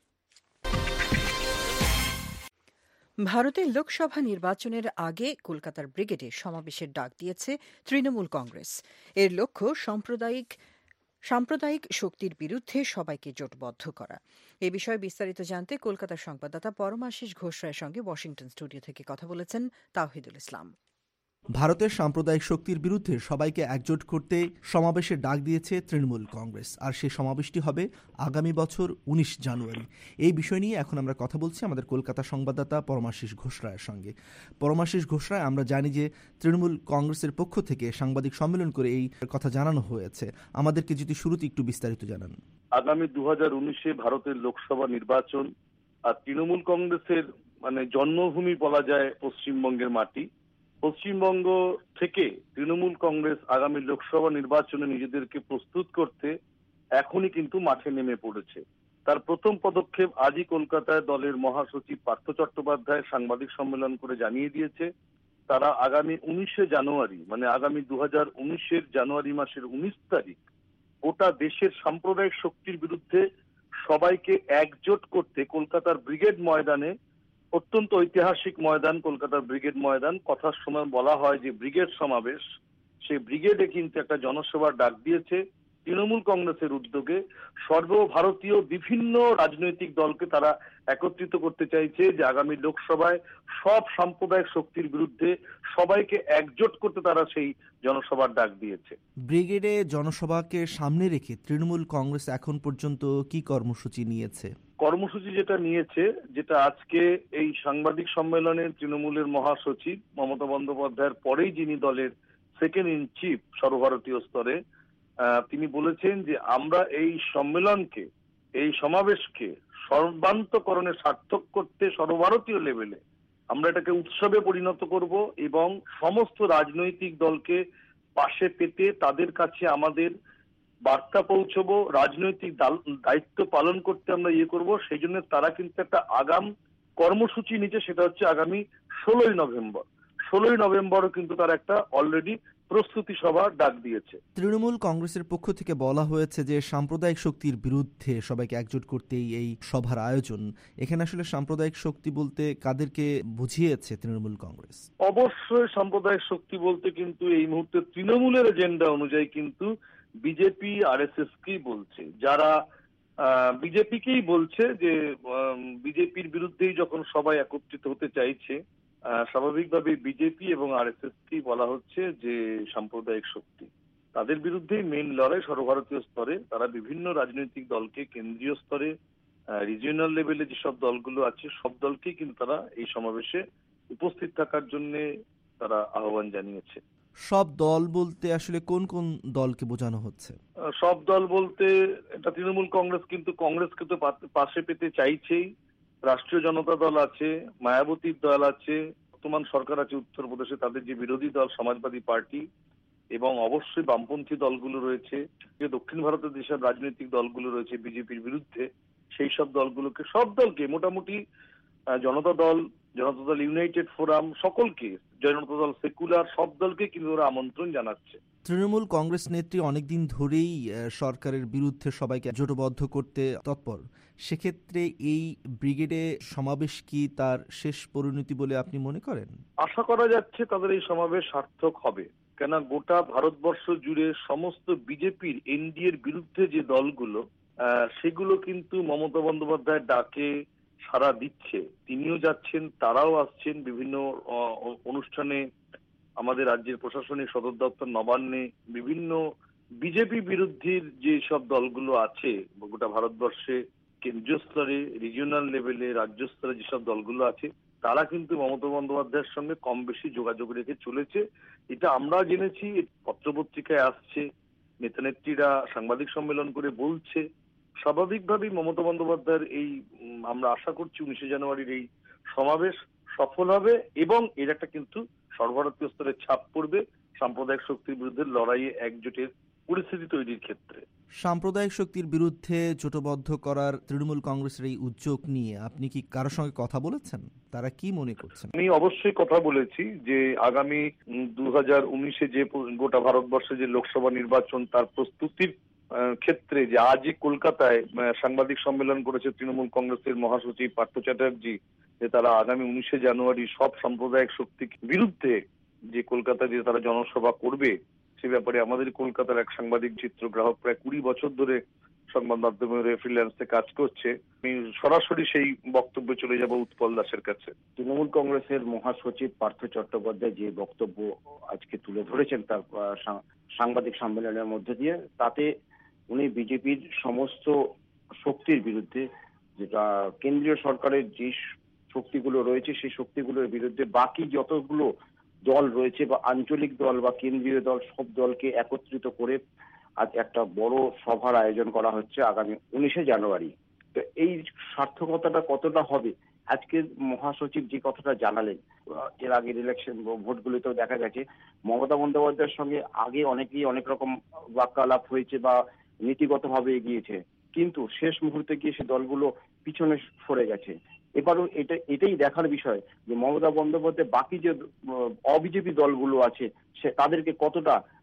ভারতের লোকসভা নির্বাচনের আগে কলকাতার ব্রিগেডে সমাবেশের ডাক দিয়েছে তৃণমূল কংগ্রেস। এর লক্ষ্য সাম্প্রদায়িক সাম্প্রদায়িক শক্তির বিরুদ্ধে সবাইকে জোটবদ্ধ করা। এ বিষয়ে বিস্তারিত জানতে কলকাতার সংবাদদাতা পরমাশিস ঘোষ রায়ের সঙ্গে ওয়াশিংটন স্টুডিও থেকে কথা বলেছেন তাওহিদুল ইসলাম। ভারতের সাম্প্রদায়িক শক্তির বিরুদ্ধে সবাইকে একজোট করতে সমাবেশের ডাক দিয়েছে তৃণমূল কংগ্রেস, আর সেই সমাবেশটি হবে আগামী বছর উনিশ জানুয়ারি। এই বিষয় নিয়ে এখন আমরা কথা বলছি আমাদের কলকাতা সংবাদদাতা পরমাশিস ঘোষ রায়ের সঙ্গে। পরমাশিস ঘোষ রায়, আমরা জানি যে তৃণমূল কংগ্রেসের পক্ষ থেকে সাংবাদিক সম্মেলন করে এই কথা জানানো হয়েছে, আমাদেরকে যদি শুরুতে একটু বিস্তারিত জানান। আগামী দু হাজার উনিশে ভারতের লোকসভা নির্বাচন, আর তৃণমূল কংগ্রেসের মানে জন্মভূমি বলা যায় পশ্চিমবঙ্গের মাটি। পশ্চিমবঙ্গ থেকে তৃণমূল কংগ্রেস আগামী লোকসভা নির্বাচনে নিজেদেরকে প্রস্তুত করতে এখনই কিন্তু মাঠে নেমে পড়েছে। তার প্রথম পদক্ষেপ আজই কলকাতায় দলের মহাসচিব পার্থ চট্টোপাধ্যায় সাংবাদিক সম্মেলন করে জানিয়ে দিয়েছে তারা আগামী উনিশে জানুয়ারি মানে আগামী দু হাজার উনিশের জানুয়ারি মাসের উনিশ তারিখ গোটা দেশের সাম্প্রদায়িক শক্তির বিরুদ্ধে সবাইকে একজোট করতে কলকাতার ব্রিগেড ময়দানে, অত্যন্ত ঐতিহাসিক ময়দান কলকাতার ব্রিগেড ময়দান, কথার সময় বলা হয় যে ব্রিগেড সমাবেশ, সেই ব্রিগেডে কিন্তু একটা জনসভার ডাক দিয়েছে তৃণমূল কংগ্রেসের উদ্যোগে। সর্বভারতীয় বিভিন্ন রাজনৈতিক দলকে তারা একত্রিত করতে চাইছে যে আগামী লোকসভায় সব সাম্প্রদায়িক শক্তির বিরুদ্ধে সবাইকে একজোট করতে তারা সেই জনসভার ডাক দিয়েছে। ব্রিগেডে জনসভাকে সামনে রেখে তৃণমূল কংগ্রেস এখন পর্যন্ত কি কর্মসূচি নিয়েছে? কর্মসূচি যেটা নিয়েছে, যেটা আজকে এই সাংবাদিক সম্মেলনে তৃণমূলের মহাসচিব মমতা বন্দ্যোপাধ্যায়ের পরেই যিনি দলের সেকেন্ড ইন চিফ সর্বভারতীয় স্তরে, তিনি বলেছেন যে আমরা এই সম্মেলনকে, এই সমাবেশকে সর্বান্তকরণে সার্থক করতে সর্বভারতীয় লেভেলে আমরা এটাকে উৎসবে পরিণত করব এবং সমস্ত রাজনৈতিক দলকে পাশে পেতে তাদের কাছে আমাদের বার্তা পৌঁছবো, রাজনৈতিক দায়িত্ব পালন করতে আমরা ইয়ে করব। সেই জন্য তারা কিন্তু একটা আগাম কর্মসূচি নিচ্ছে, সেটা হচ্ছে আগামী ষোলোই নভেম্বর। ষোলোই নভেম্বরও কিন্তু তারা একটা অলরেডি প্রস্তুতি সভা ডাক দিয়েছে। তৃণমূল কংগ্রেসের পক্ষ থেকে বলা হয়েছে যে সাম্প্রদায়িক শক্তির বিরুদ্ধে সবাইকে একজোট করতেই এই সভার আয়োজন। এখানে আসলে সাম্প্রদায়িক শক্তি বলতে কাদেরকে বুঝিয়েছে তৃণমূল কংগ্রেস? অবশ্যই সাম্প্রদায়িক শক্তি বলতে কিন্তু এই মুহূর্তে তৃণমূলের এজেন্ডা অনুযায়ী কিন্তু বিজেপি আর এস এস কেই বলছে, যারা বিজেপিকেই বলছে যে বিজেপির বিরুদ্ধেই যখন সবাই একত্রিত হতে চাইছে, স্বাভাবিকভাবে বিজেপি এবং আর এস এস কেই বলা হচ্ছে যে সাম্প্রদায়িক শক্তি, তাদের বিরুদ্ধেই মেন লড়াই সর্বভারতীয় স্তরে। তারা বিভিন্ন রাজনৈতিক দলকে কেন্দ্রীয় স্তরে, রিজিওনাল লেভেলে যেসব দলগুলো আছে সব দলকেই কিন্তু তারা এই সমাবেশে উপস্থিত থাকার জন্য তারা আহ্বান জানিয়েছে। সব দল বলতে আসলে কোন কোন দলকে বোঝানো হচ্ছে? সব দল বলতে এটা তৃণমূল কংগ্রেস কিন্তু কংগ্রেসকে তো পাশে পেতে চাইছেই। রাষ্ট্রীয় জনতা দল আছে, মায়াবতীর দল আছে, বর্তমান সরকার আছে উত্তরপ্রদেশে, তাদের যে বিরোধী দল সমাজবাদী পার্টি, এবং অবশ্যই বামপন্থী দলগুলো রয়েছে, যে দক্ষিণ ভারতের যেসব রাজনৈতিক দলগুলো রয়েছে বিজেপির বিরুদ্ধে, সেই সব দলগুলোকে, সব দলকে মোটামুটি জনতা দল, জনতা দল ইউনাইটেড ফোরাম, সকলকে, জনতা দল সেকুলার, সব দলকে কিন্তু ওরা আমন্ত্রণ জানাচ্ছে। তৃণমূল কংগ্রেস নেত্রী অনেকদিন ধরেই সরকারের বিরুদ্ধে সবাইকে জোটবদ্ধ করতে তৎপর। সেক্ষেত্রে এই ব্রিগেডে সমাবেশ কি তার শেষ পরিণতি বলে আপনি মনে করেন? আশা করা যাচ্ছে তাদের এই সমাবেশ সার্থক হবে, কেন গোটা ভারতবর্ষ জুড়ে সমস্ত বিজেপির এনডিএর বিরুদ্ধে যে দলগুলো, সেগুলো কিন্তু মমতা বন্দ্যোপাধ্যায়ের ডাকে সাড়া দিচ্ছে। তিনিও যাচ্ছেন, তারাও আসছেন বিভিন্ন অনুষ্ঠানে, আমাদের রাজ্যের প্রশাসনিক সদর দপ্তর নবান্নে, বিভিন্ন বিজেপি বিরোধী যে সব দলগুলো আছে গোটা ভারতবর্ষে, কেন্দ্রীয় স্তরে, রিজিওনাল লেভেলে, রাজ্য স্তরে যেসব দলগুলো আছে, তারা কিন্তু মমতা বন্দ্যোপাধ্যায়ের সঙ্গে কম বেশি যোগাযোগ রেখে চলেছে। এটা আমরা জেনেছি, পত্রপত্রিকায় আসছে, নেতা নেত্রীরা সাংবাদিক সম্মেলন করে বলছে। স্বাভাবিকভাবেই মমতা বন্দ্যোপাধ্যায়ের এই, আমরা আশা করছি উনিশে জানুয়ারির এই সমাবেশ সফল হবে এবং এর একটা কিন্তু সর্বভারতীয় স্তরে ছাপ পড়বে সাম্প্রদায়িক শক্তির বিরুদ্ধে লড়াইয়ে একজোটের পরিস্থিতি তৈরির ক্ষেত্রে। সাম্প্রদায়িক শক্তির বিরুদ্ধে জোটবদ্ধ করার তৃণমূল কংগ্রেসের এই উদ্যোগ নিয়ে আপনি কি কারোর সঙ্গে কথা বলেছেন? তারা কি মনে করছেন? আমি অবশ্যই কথা বলেছি যে আগামী দু হাজার উনিশে যে গোটা ভারতবর্ষে যে লোকসভা নির্বাচন, তার প্রস্তুতির ক্ষেত্রে যে আজ কলকাতায় সাংবাদিক সম্মেলন করেছে তৃণমূল কংগ্রেসের মহাসচিব পার্থ চ্যাটার্জি, যে তারা আগামী উনিশে জানুয়ারি সব সাম্প্রদায়িক শক্তির বিরুদ্ধে যে কলকাতায় যে তারা জনসভা করবে, সে ব্যাপারে আমাদের কলকাতার এক সাংবাদিক চিত্রগ্রাহক প্রায় কুড়ি বছর ধরে সংবাদ মাধ্যমে ফ্রিল্যান্সে কাজ করছে। আমি সরাসরি সেই বক্তব্যে চলে যাব উৎপল দাসের কাছে। তৃণমূল কংগ্রেসের মহাসচিব পার্থ চট্টোপাধ্যায় যে বক্তব্য আজকে তুলে ধরেছেন তার সাংবাদিক সম্মেলনের মধ্যে দিয়ে, তাতে উনি বিজেপির সমস্ত শক্তির বিরুদ্ধে, যেটা কেন্দ্রীয় সরকারের যে শক্তিগুলো রয়েছে সেই শক্তিগুলোর বিরুদ্ধে বাকি যতগুলো দল রয়েছে বা আঞ্চলিক দল বা কেন্দ্রীয় দল, সব দলকে একত্রিত করে আজ একটা বড় সভার আয়োজন করা হচ্ছে আগামী উনিশে জানুয়ারি। তো এই সার্থকতাটা কতটা হবে, আজকে মহাসচিব যে কথাটা জানালেন, এর আগের ইলেকশন ভোটগুলিতেও দেখা গেছে মমতা বন্দ্যোপাধ্যায়ের সঙ্গে আগে অনেকেই অনেক রকম বাক্যালাপ হয়েছে বা নীতিগতভাবে এগিয়েছে, কিন্তু শেষ মুহূর্তে গিয়ে সে দলগুলো পিছনে সরে গেছে। এবারও এটা এটাই দেখার বিষয় যে মমতা বন্দ্যোপাধ্যায় বাকি যে অবিজেপি দলগুলো আছে সে তাদেরকে কতটা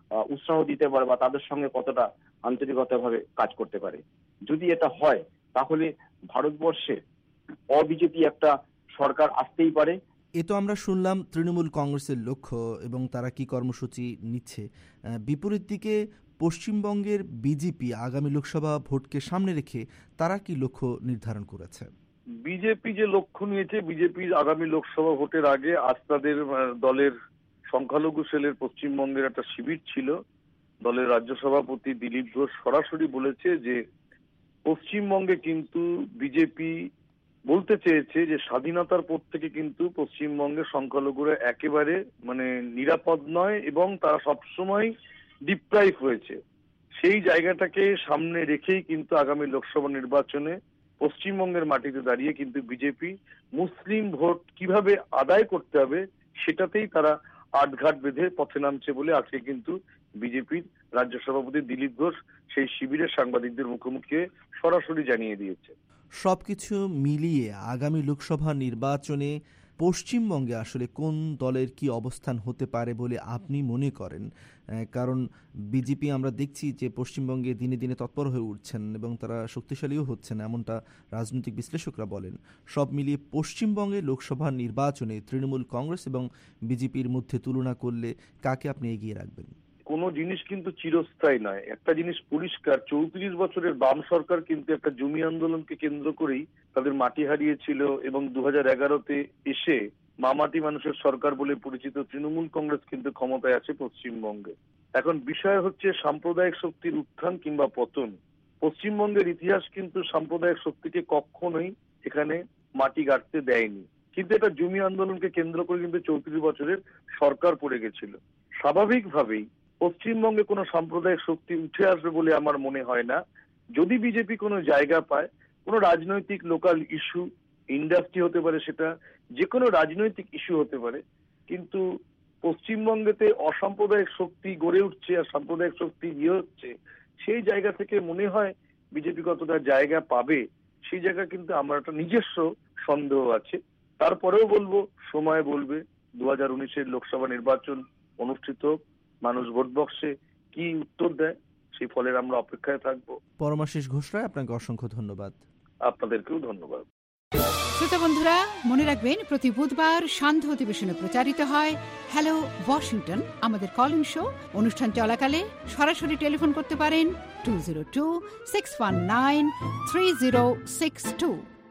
উৎসাহ দিতে পারে বা তাদের সঙ্গে কতটা আন্তরিকতাভাবে কাজ করতে পারে। যদি এটা হয় তাহলে ভারতবর্ষে অবিজেপি একটা সরকার আসতেই পারে। এ তো আমরা শুনলাম তৃণমূল কংগ্রেসের লক্ষ্য এবং তারা কি কর্মসূচি নিচ্ছে। বিপরীত দিকে পশ্চিমবঙ্গের বিজেপি আগামী লোকসভা ভোটকে সামনে রেখে তারা কি লক্ষ্য নির্ধারণ করেছে? বিজেপি যে লক্ষ্য নিয়েছে, বিজেপির আগামী লোকসভা ভোটের আগে আজ তাদের দলের সংখ্যালঘু সেলের পশ্চিমবঙ্গের একটা শিবির ছিল। দলের রাজ্য সভাপতি দিলীপ ঘোষ সরাসরি বলেছে যে পশ্চিমবঙ্গে কিন্তু বিজেপি বলতে চেয়েছে যে স্বাধীনতার পর থেকে কিন্তু পশ্চিমবঙ্গের সংখ্যালঘুরা একেবারে মানে নিরাপদ নয় এবং তারা সবসময় ডিপ্রাইভ হয়েছে। সেই জায়গাটাকে সামনে রেখেই কিন্তু আগামী লোকসভা নির্বাচনে পশ্চিমবঙ্গের মাটিতে দাঁড়িয়ে কিন্তু বিজেপি মুসলিম ভোট কিভাবে আদায় করতে হবে সেটাতেই তারা আটঘাট বেঁধে পথে নামছে বলে আজকে কিন্তু বিজেপির রাজ্য সভাপতি দিলীপ ঘোষ সেই শিবিরের সাংবাদিকদের মুখোমুখি সরাসরি জানিয়ে দিয়েছে। সবকিছু মিলিয়ে আগামী লোকসভা নির্বাচনে পশ্চিমবঙ্গে আসলে কোন দলের কি অবস্থান হতে পারে বলে আপনি মনে করেন? কারণ বিজেপি আমরা দেখছি যে পশ্চিমবঙ্গে দিনে দিনে তৎপর হয়ে উঠছেন এবং তারা শক্তিশালীও হচ্ছেন, এমনটা রাজনৈতিক বিশ্লেষকরা বলেন। সব মিলিয়ে পশ্চিমবঙ্গে লোকসভা নির্বাচনে তৃণমূল কংগ্রেস এবং বিজেপির মধ্যে তুলনা করলে কাকে আপনি এগিয়ে রাখবেন? কোনো জিনিস কিন্তু চিরস্থায়ী নয়। একটা জিনিস পরিষ্কার, চৌত্রিশ বছরের বাম সরকার কিন্তু একটা জমি আন্দোলনকে কেন্দ্র করেই তাদের মাটি হারিয়েছিল এবং দু হাজার এগারোতে এসে মামাটি মানুষের সরকার বলে পরিচিত তৃণমূল কংগ্রেস কিন্তু ক্ষমতায় আছে পশ্চিমবঙ্গে। এখন বিষয় হচ্ছে সাম্প্রদায়িক শক্তির উত্থান কিংবা পতন। পশ্চিমবঙ্গের ইতিহাস কিন্তু সাম্প্রদায়িক শক্তিকে কখনোই এখানে মাটি গাড়তে দেয়নি, কিন্তু এটা জমি আন্দোলনকে কেন্দ্র করে কিন্তু চৌত্রিশ বছরের সরকার পড়ে গেছিল। স্বাভাবিকভাবেই পশ্চিমবঙ্গে কোনো সাম্প্রদায়িক শক্তি উঠে আসবে বলে আমার মনে হয় না। যদি বিজেপি কোনো জায়গা পায়, কোনো রাজনৈতিক লোকাল ইস্যু, ইন্ডাস্ট্রি হতে পারে, সেটা যে কোনো রাজনৈতিক ইস্যু হতে পারে, কিন্তু পশ্চিমবঙ্গেতে অসাম্প্রদায়িক শক্তি গড়ে উঠছে আর সাম্প্রদায়িক শক্তি ইয়ে হচ্ছে, সেই জায়গা থেকে মনে হয় বিজেপি কতটা জায়গা পাবে সেই জায়গা কিন্তু আমার একটা নিজস্ব সন্দেহ আছে। তারপরেও বলবো সময় বলবে। দু হাজার উনিশের লোকসভা নির্বাচন অনুষ্ঠিত, মানুষ ভোট বক্সে কি উত্তর দেয় সেই ফলের আমরা অপেক্ষায় থাকবো। পরমাশিস ঘোষ রায়, আপনাকে অসংখ্য ধন্যবাদ। আপনাদেরকেও ধন্যবাদ। শ্রোতা বন্ধুরা, মনে রাখবেন প্রতি বুধবার সান্ধ্য অধিবেশনে প্রচারিত হয় হ্যালো ওয়াশিংটন, আমাদের কলিং শো। অনুষ্ঠান চলাকালে সরাসরি টেলিফোন করতে পারেন two zero two six one nine three zero six two.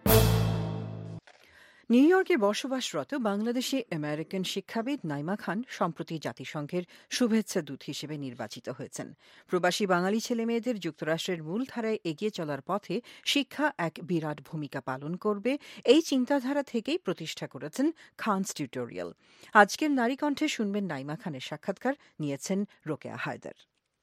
নিউ ইয়র্কে বসবাসরত বাংলাদেশি আমেরিকান শিক্ষাবিদ নাইমা খান সম্প্রতি জাতিসংঘের শুভেচ্ছা দূত হিসেবে নির্বাচিত হয়েছেন। প্রবাসী বাঙালি ছেলেমেয়েদের যুক্তরাষ্ট্রের মূলধারায় এগিয়ে চলার পথে শিক্ষা এক বিরাট ভূমিকা পালন করবে, এই চিন্তাধারা থেকেই প্রতিষ্ঠা করেছেন খানস টিউটোরিয়াল। আজকের নারী কণ্ঠে শুনবেন নাইমা খানের সাক্ষাৎকার নিয়েছেন রোকেয়া হায়দার।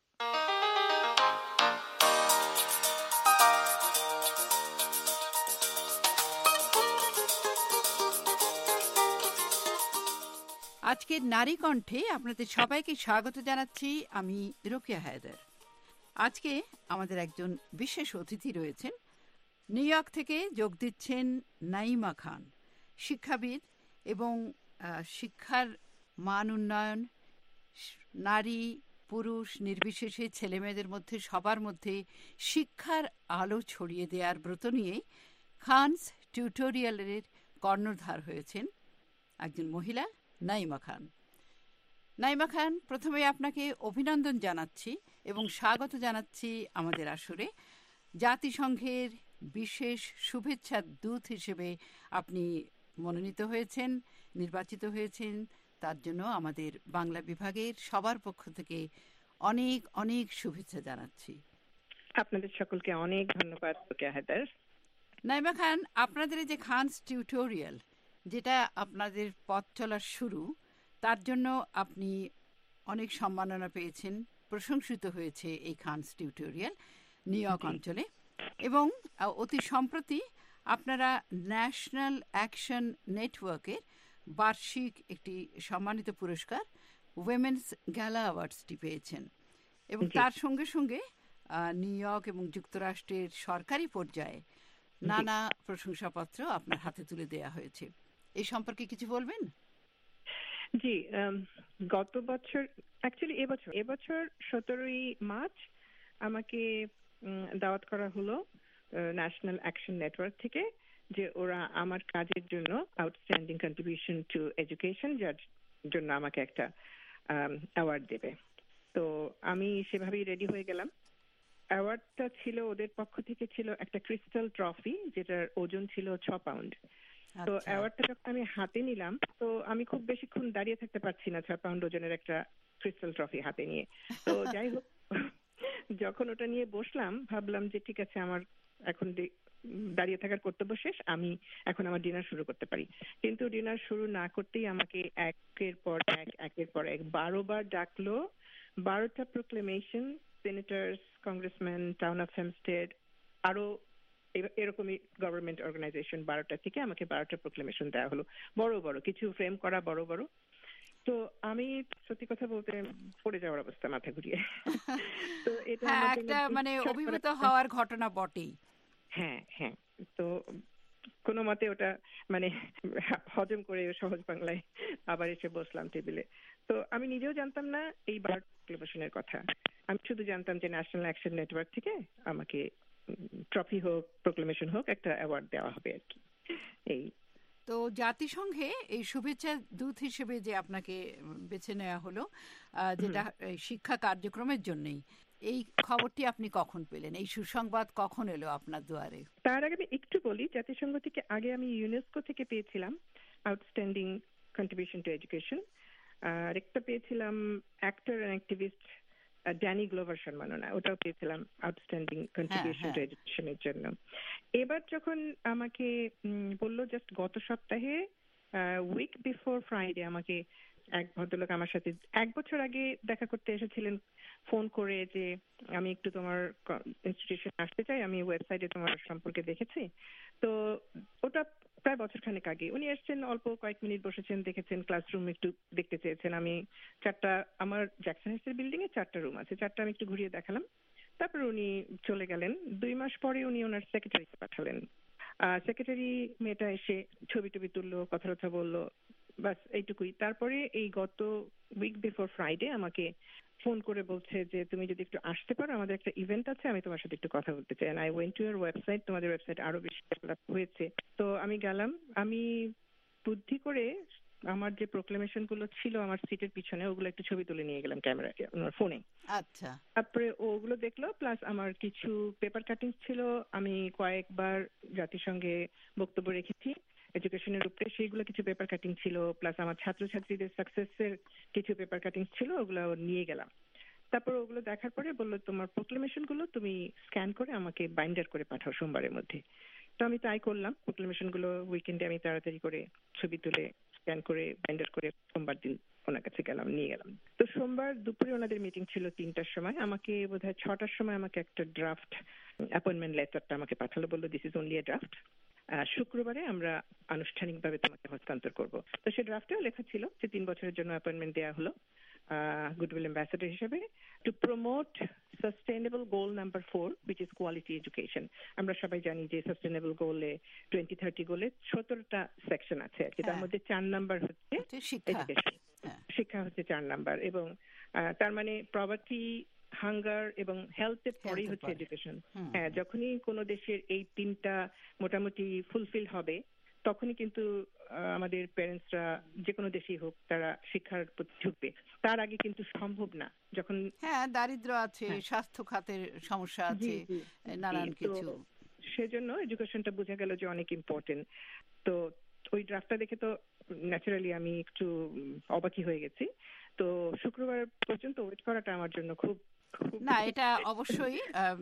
আজকের নারী কণ্ঠে আপনাদের সবাইকে স্বাগত জানাচ্ছি। আমি রোকেয়া হায়দার। আজকে আমাদের একজন বিশেষ অতিথি রয়েছেন। নিউ ইয়র্ক থেকে যোগ দিচ্ছেন নাইমা খান, শিক্ষাবিদ এবং শিক্ষার মান উন্নয়ন, নারী পুরুষ নির্বিশেষে ছেলেমেয়েদের মধ্যে সবার মধ্যে শিক্ষার আলো ছড়িয়ে দেওয়ার ব্রত নিয়ে খানস টিউটোরিয়ালের কর্ণধার হয়েছেন একজন মহিলা, নাইমা খান। নাইমা খান, প্রথমে আপনাকে অভিনন্দন জানাচ্ছি এবং স্বাগত জানাচ্ছি আমাদের আসরে। জাতিসংঘের বিশেষ শুভেচ্ছা দূত হিসেবে আপনি মনোনীত হয়েছেন, নির্বাচিত হয়েছেন, তার জন্য আমাদের বাংলা বিভাগের সবার পক্ষ থেকে অনেক অনেক শুভেচ্ছা জানাচ্ছি। আপনাদের সকলকে অনেক ধন্যবাদ রোকেয়া হায়দার। নাইমা খান, আপনাদের এই যে খানস টিউটোরিয়াল, যেটা আপনাদের পথ চলার শুরু, তার জন্য আপনি অনেক সম্মাননা পেয়েছেন, প্রশংসিত হয়েছে এই খানস টিউটোরিয়াল নিউ ইয়র্ক অঞ্চলে। এবং অতি সম্প্রতি আপনারা ন্যাশনাল অ্যাকশন নেটওয়ার্কের বার্ষিক একটি সম্মানিত পুরস্কার উইমেন্স গ্যালা অ্যাওয়ার্ডসটি পেয়েছেন এবং তার সঙ্গে সঙ্গে নিউ ইয়র্ক এবং যুক্তরাষ্ট্রের সরকারি পর্যায়ে নানা প্রশংসাপত্র আপনার হাতে তুলে দেওয়া হয়েছে। এই সম্পর্কে কিছু বলবেন? জি, গত বছর অ্যাকচুয়ালি এবছর এবছর সতেরোই মার্চ আমাকে দাওয়াত করা হলো ন্যাশনাল অ্যাকশন নেটওয়ার্ক থেকে, যে ওরা আমার কাজের জন্য আউটস্ট্যান্ডিং কন্ট্রিবিউশন টু এডুকেশন যার জন্য আমাকে একটা অ্যাওয়ার্ড দেবে। তো আমি সেভাবেই রেডি হয়ে গেলাম। অ্যাওয়ার্ডটা ছিল ওদের পক্ষ থেকে ছিল একটা ক্রিস্টাল ট্রফি, যেটার ওজন ছিল ছ পাউন্ড। তো অ্যাওয়ার্ডটা যখন আমি হাতে নিলাম, তো আমি খুব বেশিক্ষণ দাঁড়িয়ে থাকতে পারছি না ছ পাউন্ড ওজনের একটা ক্রিস্টাল ট্রফি হাতে নিয়ে। তো যাই হোক, যখন ওটা নিয়ে বসলাম ভাবলাম যে ঠিক আছে, আমার এখন দাঁড়িয়ে থাকার কর্তব্য শেষ, আমি এখন আমার ডিনার শুরু করতে পারি। কিন্তু ডিনার শুরু না করতেই আমাকে একের পর এক একের পর এক বারো বার ডাকলো। বারোটা proclamation, senators, congressman, town of Hempstead, আরো এরকমই গভর্নমেন্ট অর্গানাইজেশন বারোটা থেকে আমাকে বারোটা প্রোক্লেমেশন দেওয়া হলো, বড় বড় কিছু ফ্রেম করা বড় বড়। তো আমি সত্যি কথা বলতে পড়ে যাওয়ার অবস্থা, মাথা ঘুরিয়ে। তো এটা একটা মানে অভিভূত হওয়ার ঘটনা বটেই। হ্যাঁ হ্যাঁ, তো কোনো মতে ওটা মানে হজম করে সহজ বাংলায় আবার এসে বসলাম টেবিলে। তো আমি নিজেও জানতাম না এই বারোটা প্রোক্লেমেশনের কথা, আমি শুধু জানতাম যে ন্যাশনাল অ্যাকশন নেটওয়ার্ক থেকে আমাকে ট্রফি হোক প্রোক্লেমেশন হোক একটা অ্যাওয়ার্ড দেওয়া হবে আর কি। এই তো জাতিসংঘে এই শুভেচ্ছা দূত হিসেবে যে আপনাকে বেছে নেওয়া হলো, যেটা শিক্ষা কার্যক্রমের জন্যই, এই খবরটি আপনি কখন পেলেন? এই সুসংবাদ কখন এলো আপনার দুয়ারে? তার আগে আমি একটু বলি, জাতিসংঘ থেকে আগে আমি ইউনেস্কো থেকে পেয়েছিলাম আউটস্ট্যান্ডিং কন্ট্রিবিউশন টু এডুকেশন, আর একটা পেয়েছিলাম actor and activist Danny Glover সম্মাননা, ওটাও পেয়েছিলাম আউটস্ট্যান্ডিং কন্ট্রিবিউশন টু এডুকেশনের জন্য। এবার যখন আমাকে বললো, জাস্ট গত সপ্তাহে উইক বিফোর ফ্রাইডে আমাকে এক ভদ্রলোক আমার সাথে এক বছর আগে দেখা করতে এসেছিলেন ফোন করে, যে আমি একটু তোমার ইনস্টিটিউশন আসতে চাই, আমি ওয়েবসাইটে তোমার সম্পর্কে দেখেছি। তো ওটা প্রায় বছর খানেক আগে উনি এসেছেন, অল্প কয়েক মিনিট বসেছেন, দেখেছেন ক্লাসরুম একটু দেখতে চেয়েছেন। আমি চারটা, আমার জ্যাকসন হাইটসের বিল্ডিং এ চারটা রুম আছে, চারটা আমি একটু ঘুরিয়ে দেখালাম, তারপর উনি চলে গেলেন। দুই মাস পরে উনি ওনার সেক্রেটারিকে পাঠালেন। সেক্রেটারি মেয়েটা এসে ছবি টবি তুললো, কথা কথা বললো, বাস এইটুকুই। তারপরে এই গত উইক বিফোর ফ্রাইডে আমাকে ফোন করে বলছে যে তুমি যদি একটু আসতে পারো, আমাদের একটা ইভেন্ট আছে, আমি তোমার সাথে একটু কথা বলতে চাই। I went to your website, তোমাদের ওয়েবসাইট আরো বেশি ডেভেলপ হয়েছে। তো আমি গেলাম, আমি বুদ্ধি করে আমার যে প্রোক্লেমেশন গুলো ছিল আমার সিটের পিছনে, ওগুলো একটু ছবি তুলে নিয়ে গেলাম ক্যামেরা আমার ফোনে। আচ্ছা। তারপরে ওগুলো দেখলো, প্লাস আমার কিছু পেপার কাটিং ছিল, আমি কয়েকবার জাতিসংঘে বক্তব্য রেখেছি এডুকেশনের উপরে, সেইগুলো কিছু পেপার কাটিং ছিল, প্লাস আমার ছাত্রছাত্রীদের সাকসেসের কিছু পেপার কাটিং ছিল, ওগুলো নিয়ে গেলাম। তারপর ওগুলো দেখার পরে বললো, তোমার প্রোক্লেমেশন গুলো তুমি স্ক্যান করে আমাকে বাইন্ডার করে পাঠাও সোমবারের মধ্যে। তো আমি তাই করলাম, প্রোক্লেমেশন গুলো উইকেন্ডে আমি তাড়াতাড়ি করে ছবি তুলে স্ক্যান করে বাইন্ডার করে সোমবার দিন ওনার কাছে গেলাম, নিয়ে গেলাম। তো সোমবার দুপুরে ওনাদের মিটিং ছিল তিনটার সময়, আমাকে বোধহয় ছটার সময় আমাকে একটা ড্রাফট অ্যাপয়েন্টমেন্ট লেটারটা আমাকে পাঠালো, বললো this is only a draft, শুক্রবারে আমরা আনুষ্ঠানিকভাবে তোমাকে হস্তান্তর করব। তো সেই ড্রাফটেও লেখা ছিল যে তিন বছরের জন্য অ্যাপয়েন্টমেন্ট দেওয়া হলো গুডউইল অ্যাম্বাসেডর হিসেবে, to promote sustainable goal number four which is quality education. আমরা সবাই জানি যে সাস্টেইনেবল গোলে টোয়েন্টি থার্টি গোলে সতেরোটা সেকশন আছে আর কি, তার মধ্যে চার নাম্বার হচ্ছে এডুকেশন, শিক্ষা হচ্ছে চার নাম্বার, এবং তার মানে পভার্টি, হাঙ্গার এবং হেলথের পরেই হচ্ছে এডুকেশন। হ্যাঁ, যখনই কোনো দেশের এই তিনটা মোটামুটি ফুলফিল হবে, তখনই কিন্তু আমাদের প্যারেন্টসরা যে কোনো দেশেই হোক তারা শিক্ষার প্রতি ঝুঁকবে। তার আগে কিন্তু সম্ভব না। যখন হ্যাঁ দারিদ্র আছে, স্বাস্থ্য খাতের সমস্যা আছে, নানান কিছু, সেজন্য এডুকেশনটা বোঝা গেল যে অনেক ইম্পর্টেন্ট। তো ওই ড্রাফটটা দেখে তো ন্যাচারালি আমি একটু অবাকই হয়ে গেছি। তো শুক্রবার পর্যন্ত ওয়েট করাটা আমার জন্য খুব না, এটা অবশ্যই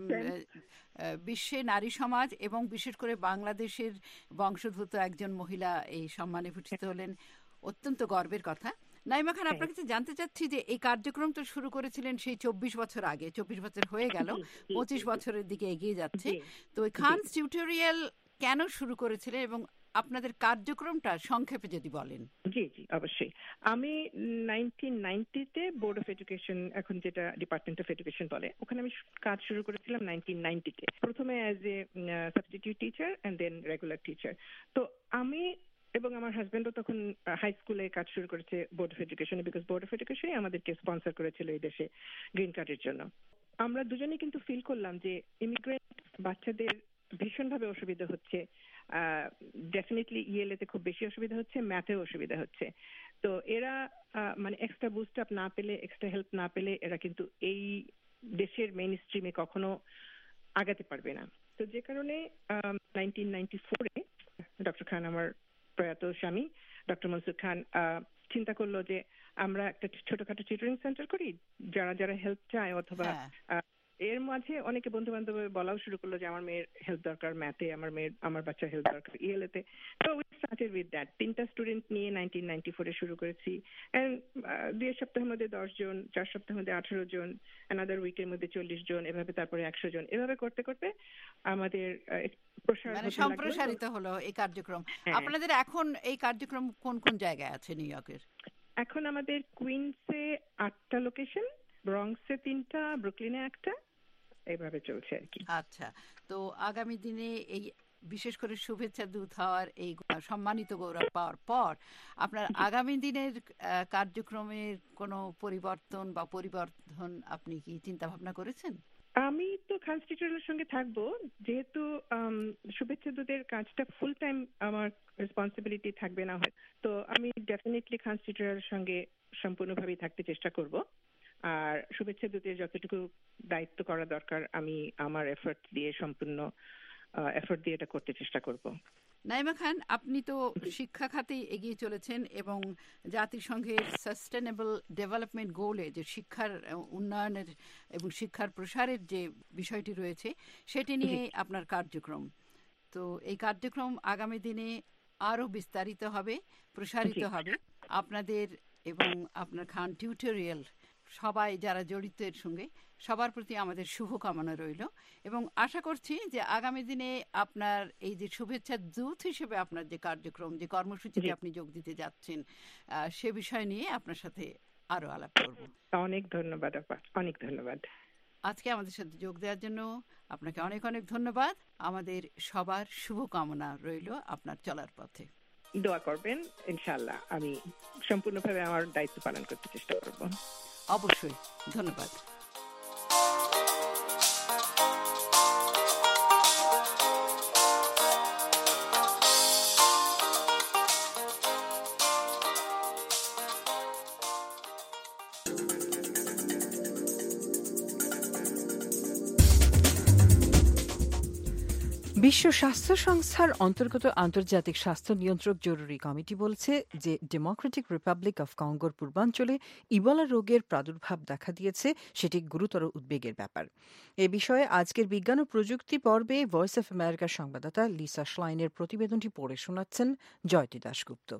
বিশ্বে নারী সমাজ এবং বিশেষ করে বাংলাদেশের বংশোদ্ভূত একজন মহিলা এই সম্মানে ভূষিত হলেন, অত্যন্ত গর্বের কথা। নাইমা খান, আপনার কাছে জানতে চাচ্ছি যে এই কার্যক্রম তো শুরু করেছিলেন সেই চব্বিশ বছর আগে, চব্বিশ বছর হয়ে গেল, পঁচিশ বছরের দিকে এগিয়ে যাচ্ছে। তো ওই খানস টিউটোরিয়াল কেন শুরু করেছিলেন এবং আপনাদের কার্যক্রমটা সংক্ষেপে যদি বলেন। জি জি অবশ্যই। আমি নাইনটিন নাইনটিতে বোর্ড অফ এডুকেশন, এখন যেটা ডিপার্টমেন্ট অফ এডুকেশন বলে, ওখানে আমি কাজ শুরু করেছিলাম নাইনটিন নাইনটিতে, প্রথমে as a substitute teacher and then regular teacher. তো আমি এবং আমার হাজবেন্ডও তখন হাই স্কুলে কাজ শুরু করেছে বোর্ড অফ এডুকেশনে, বিকজ বোর্ড অফ এডুকেশনই আমাদেরকে স্পন্সর করেছিল এই দেশে গ্রিন কার্ডের জন্য। আমরা দুজনেই কিন্তু ফিল করলাম যে ইমিগ্রেন্ট বাচ্চাদের ভীষণভাবে অসুবিধা হচ্ছে, ডেফিনেটলি ইএলএ তে খুব বেশি অসুবিধা হচ্ছে, ম্যাথেও অসুবিধা হচ্ছে। তো এরা মানে এক্সট্রা বুস্ট আপ না পেলে, এক্সট্রা হেল্প না পেলে এরা কিন্তু এই দেশের মেইন স্ট্রিমে কখনো আগাতে পারবে না। তো যে কারণে নাইনটিন নাইনটি ফোরে ডক্টর খান, আমার প্রয়াত স্বামী ডক্টর মনসুর খান, চিন্তা করলো যে আমরা একটা ছোটখাটো টিউটরিং সেন্টার করি, যারা যারা হেল্প চায় অথবা এর মাঝে অনেকে বন্ধু বান্ধব বলাও শুরু করলো যে আমার মেয়ের হেল্প দরকার ম্যাথে, আমার মেয়ের আমার বাচ্চার হেল্প দরকার ইএলএ তে। তো উই স্টার্টেড উইথ দ্যাট। তিনটা স্টুডেন্ট নিয়ে নাইনটিন নাইনটি ফোরে শুরু করেছি। এন্ড দুই সপ্তাহের মধ্যে দশ জন, চার সপ্তাহের মধ্যে আঠারো জন, অ্যানাদার উইকের মধ্যে চল্লিশ জন, এভাবে তারপরে একশো জন, এভাবে করতে করতে আমাদের মানে সম্প্রসারিত হলো এই কার্যক্রম। আপনাদের এখন এই কার্যক্রম কোন কোন জায়গায় আছে নিউ ইয়র্কের? এখন আমাদের কুইন্সে আটটা লোকেশন, ব্রঙ্কসে তিনটা, ব্রুকলিনে একটা, এইভাবে চলছে আর কি। আচ্ছা, তো আগামী দিনে এই বিশেষ করে শুভেচ্ছা দূত হওয়ার এই সম্মানিত গৌরব পাওয়ার পর আপনার আগামী দিনের কার্যক্রমের কোনো পরিবর্তন বা পরিবর্তন আপনি কি চিন্তা ভাবনা করেছেন? আমি তো খান স্ট্রিটের সঙ্গে থাকবো, যেহেতু শুভেচ্ছা দূতের কাজটা ফুল টাইম আমার রেসপন্সিবিলিটি থাকবে না হয়, তো আমি ডেফিনেটলি খান স্ট্রিটের সঙ্গে সম্পূর্ণভাবেই থাকতে চেষ্টা করব। আর শুভেচ্ছা দূতের যতটুকু দায়িত্ব করা দরকার আমি আমার এফোর্ট দিয়ে সম্পূর্ণ এফোর্ট দিয়ে এটা করতে চেষ্টা করব। নাইমা খান, আপনি তো শিক্ষা খাতে এগিয়ে চলেছেন এবং জাতিসংঘের সাস্টেনেবল ডেভেলপমেন্ট গোলে যে শিক্ষার উন্নয়নের এবং শিক্ষার প্রসারের যে বিষয়টি রয়েছে সেটি নিয়ে আপনার কার্যক্রম। তো এই কার্যক্রম আগামী দিনে আরও বিস্তারিত হবে, প্রসারিত হবে। আপনাদের এবং আপনার খান টিউটোরিয়াল সবাই যারা জড়িত এর সঙ্গে সবার প্রতি আমাদের শুভকামনা রইল এবং আশা করছি যে আগামী দিনে আপনার এই যে শুভেচ্ছা দূত হিসেবে আপনার যে কার্যক্রম, যে কর্মসূচিতে আপনি যোগ দিতে যাচ্ছেন, সে বিষয় নিয়ে আপনার সাথে আরো আলাপ করব। অনেক ধন্যবাদ আপা, অনেক ধন্যবাদ। আজকে আমাদের সাথে যোগ দেওয়ার জন্য আপনাকে অনেক অনেক ধন্যবাদ। আমাদের সবার শুভকামনা রইল আপনার চলার পথে। দোয়া করবেন, ইনশাআল্লাহ আমি সম্পূর্ণভাবে আমার দায়িত্ব পালন করতে চেষ্টা করব। অবশ্যই, ধন্যবাদ। বিশ্ব স্বাস্থ্য সংস্থার অন্তর্গত আন্তর্জাতিক স্বাস্থ্য নিয়ন্ত্রক জরুরি কমিটি বলছে যে ডেমোক্রেটিক রিপাবলিক অফ কঙ্গোর পূর্বাঞ্চলে ইবোলা রোগের প্রাদুর্ভাব দেখা দিয়েছে, সেটি গুরুতর উদ্বেগের ব্যাপার। এ বিষয়ে আজকের বিজ্ঞান ও প্রযুক্তি পর্বে ভয়েস অফ আমেরিকার সংবাদদাতা লিসা শ্লাইনের প্রতিবেদনটি পড়ে শোনাচ্ছেন জয়তী দাশগুপ্ত।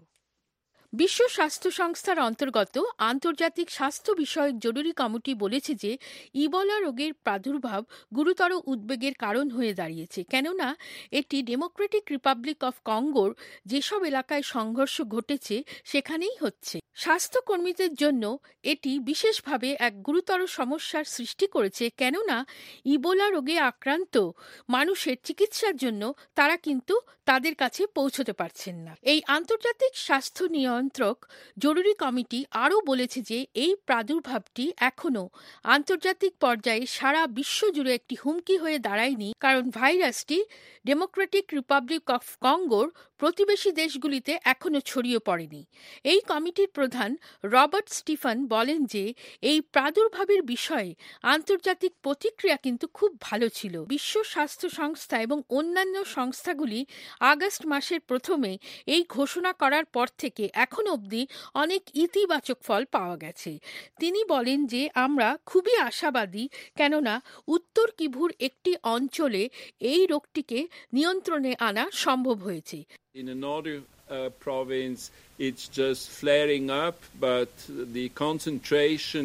বিশ্ব স্বাস্থ্য সংস্থার অন্তর্গত আন্তর্জাতিক স্বাস্থ্য বিষয়ক জরুরি কমিটি বলেছে যে ইবোলা রোগের প্রাদুর্ভাব গুরুতর উদ্বেগের কারণ হয়ে দাঁড়িয়েছে, কেননা এটি ডেমোক্রেটিক রিপাবলিক অফ কঙ্গোর যেসব এলাকায় সংঘর্ষ ঘটেছে সেখানেই হচ্ছে। স্বাস্থ্যকর্মীদের জন্য এটি বিশেষভাবে এক গুরুতর সমস্যার সৃষ্টি করেছে, কেননা ইবোলা রোগে আক্রান্ত মানুষের চিকিৎসার জন্য তারা কিন্তু তাদের কাছে পৌঁছতে পারছেন না। এই আন্তর্জাতিক স্বাস্থ্য নিয়ন্ত্রক জরুরি কমিটি আরও বলেছে যে এই প্রাদুর্ভাবটি এখনও আন্তর্জাতিক পর্যায়ে সারা বিশ্ব জুড়ে একটি হুমকি হয়ে দাঁড়ায়নি, কারণ ভাইরাসটি ডেমোক্রেটিক রিপাবলিক অফ কঙ্গোর প্রতিবেশী দেশগুলিতে এখনও ছড়িয়ে পড়েনি। এই কমিটির প্রধান রবার্ট স্টিফেন বলেন যে এই প্রাদুর্ভাবের বিষয়ে আন্তর্জাতিক প্রতিক্রিয়া কিন্তু খুব ভালো ছিল। বিশ্ব স্বাস্থ্য সংস্থা এবং অন্যান্য সংস্থাগুলি আগস্ট মাসের প্রথমে এই ঘোষণা করার পর থেকে এখন অবধি অনেক ইতিবাচক ফল পাওয়া গেছে। তিনি বলেন যে আমরা খুবই আশাবাদী, কেননা উত্তর কিভুর একটি অঞ্চলে এই রোগটিকে নিয়ন্ত্রণে আনা সম্ভব হয়েছে। In another uh, province, it's just flaring up, but the concentration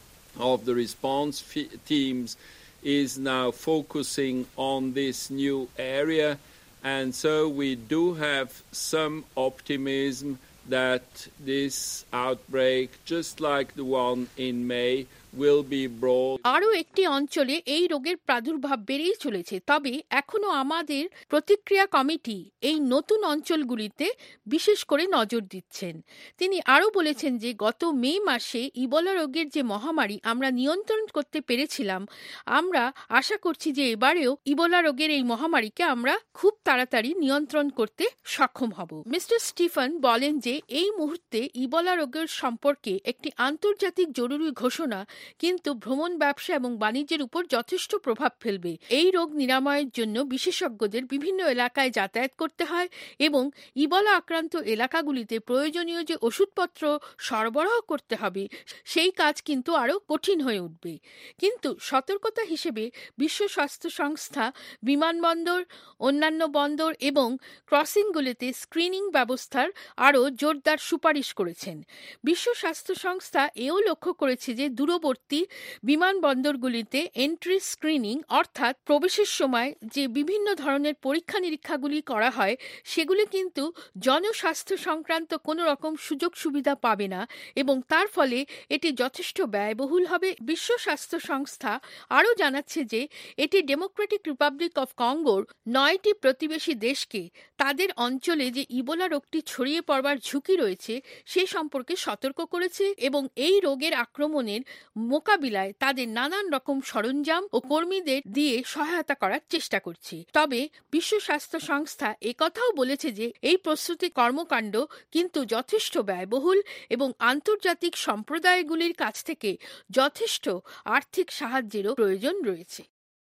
of the response f- teams is now focusing on this new area, and so we do have some optimism that this outbreak, just like the one in May, will be brought. আরও একটি অঞ্চলে এই রোগের প্রাদুর্ভাব বেড়েই চলেছে, তবে এখনো আমাদের প্রতিক্রিয়া কমিটি এই নতুন অঞ্চলগুলিতে বিশেষ করে নজর দিচ্ছেন। তিনি আরও বলেছেন যে গত মে মাসে ইবোলা রোগের যে মহামারী আমরা নিয়ন্ত্রণ করতে পেরেছিলাম, আমরা আশা করছি যে এবারেও ইবোলা রোগের এই মহামারীকে আমরা খুব তাড়াতাড়ি নিয়ন্ত্রণ করতে সক্ষম হব। মিস্টার স্টিফেন বলেন যে এই মুহূর্তে ইবোলা রোগের সম্পর্কে একটি আন্তর্জাতিক জরুরি ঘোষণা কিন্তু ভ্রমণ ব্যবসা এবং বাণিজ্যের উপর যথেষ্ট প্রভাব ফেলবে। এই রোগ নিরাময়ের জন্য বিশেষজ্ঞদের বিভিন্ন এলাকায় যাতায়াত করতে হয় এবং ইবোলা আক্রান্ত এলাকাগুলিতে প্রয়োজনীয় যে ওষুধপত্র সরবরাহ করতে হবে সেই কাজ কিন্তু আরও কঠিন হয়ে উঠবে। কিন্তু সতর্কতা হিসেবে বিশ্ব স্বাস্থ্য সংস্থা বিমানবন্দর, অন্যান্য বন্দর এবং ক্রসিংগুলিতে স্ক্রিনিং ব্যবস্থার আরও জোরদার সুপারিশ করেছেন। বিশ্ব স্বাস্থ্য সংস্থা এও লক্ষ্য করেছে যে দূরবর্তী বিমানবন্দরগুলিতে এন্ট্রি স্ক্রিনিং অর্থাৎ প্রবেশের সময় যে বিভিন্ন ধরনের পরীক্ষা নিরীক্ষাগুলি করা হয় সেগুলি কিন্তু জনস্বাস্থ্য সংক্রান্ত কোনো রকম সুযোগ সুবিধা পাবে না এবং তার ফলে এটি যথেষ্ট ব্যয়বহুল হবে। বিশ্ব স্বাস্থ্য সংস্থা আরও জানাচ্ছে যে এটি ডেমোক্রেটিক রিপাবলিক অফ কঙ্গোর নয়টি প্রতিবেশী দেশকে তাদের অঞ্চলে যে ইবোলা রোগটি ছড়িয়ে পড়বার ঝুঁকি রয়েছে সে সম্পর্কে সতর্ক করেছে এবং এই রোগের আক্রমণের মোকাবিলায় তাদের নানান রকম সরঞ্জাম ও কর্মীদের দিয়ে সহায়তা করার চেষ্টা করছে। তবে বিশ্ব স্বাস্থ্য সংস্থা একথাও বলেছে যে এই প্রস্তুতি কর্মকাণ্ড কিন্তু যথেষ্ট ব্যয়বহুল এবং আন্তর্জাতিক সম্প্রদায়গুলির কাছ থেকে যথেষ্ট আর্থিক সাহায্যেরও প্রয়োজন রয়েছে।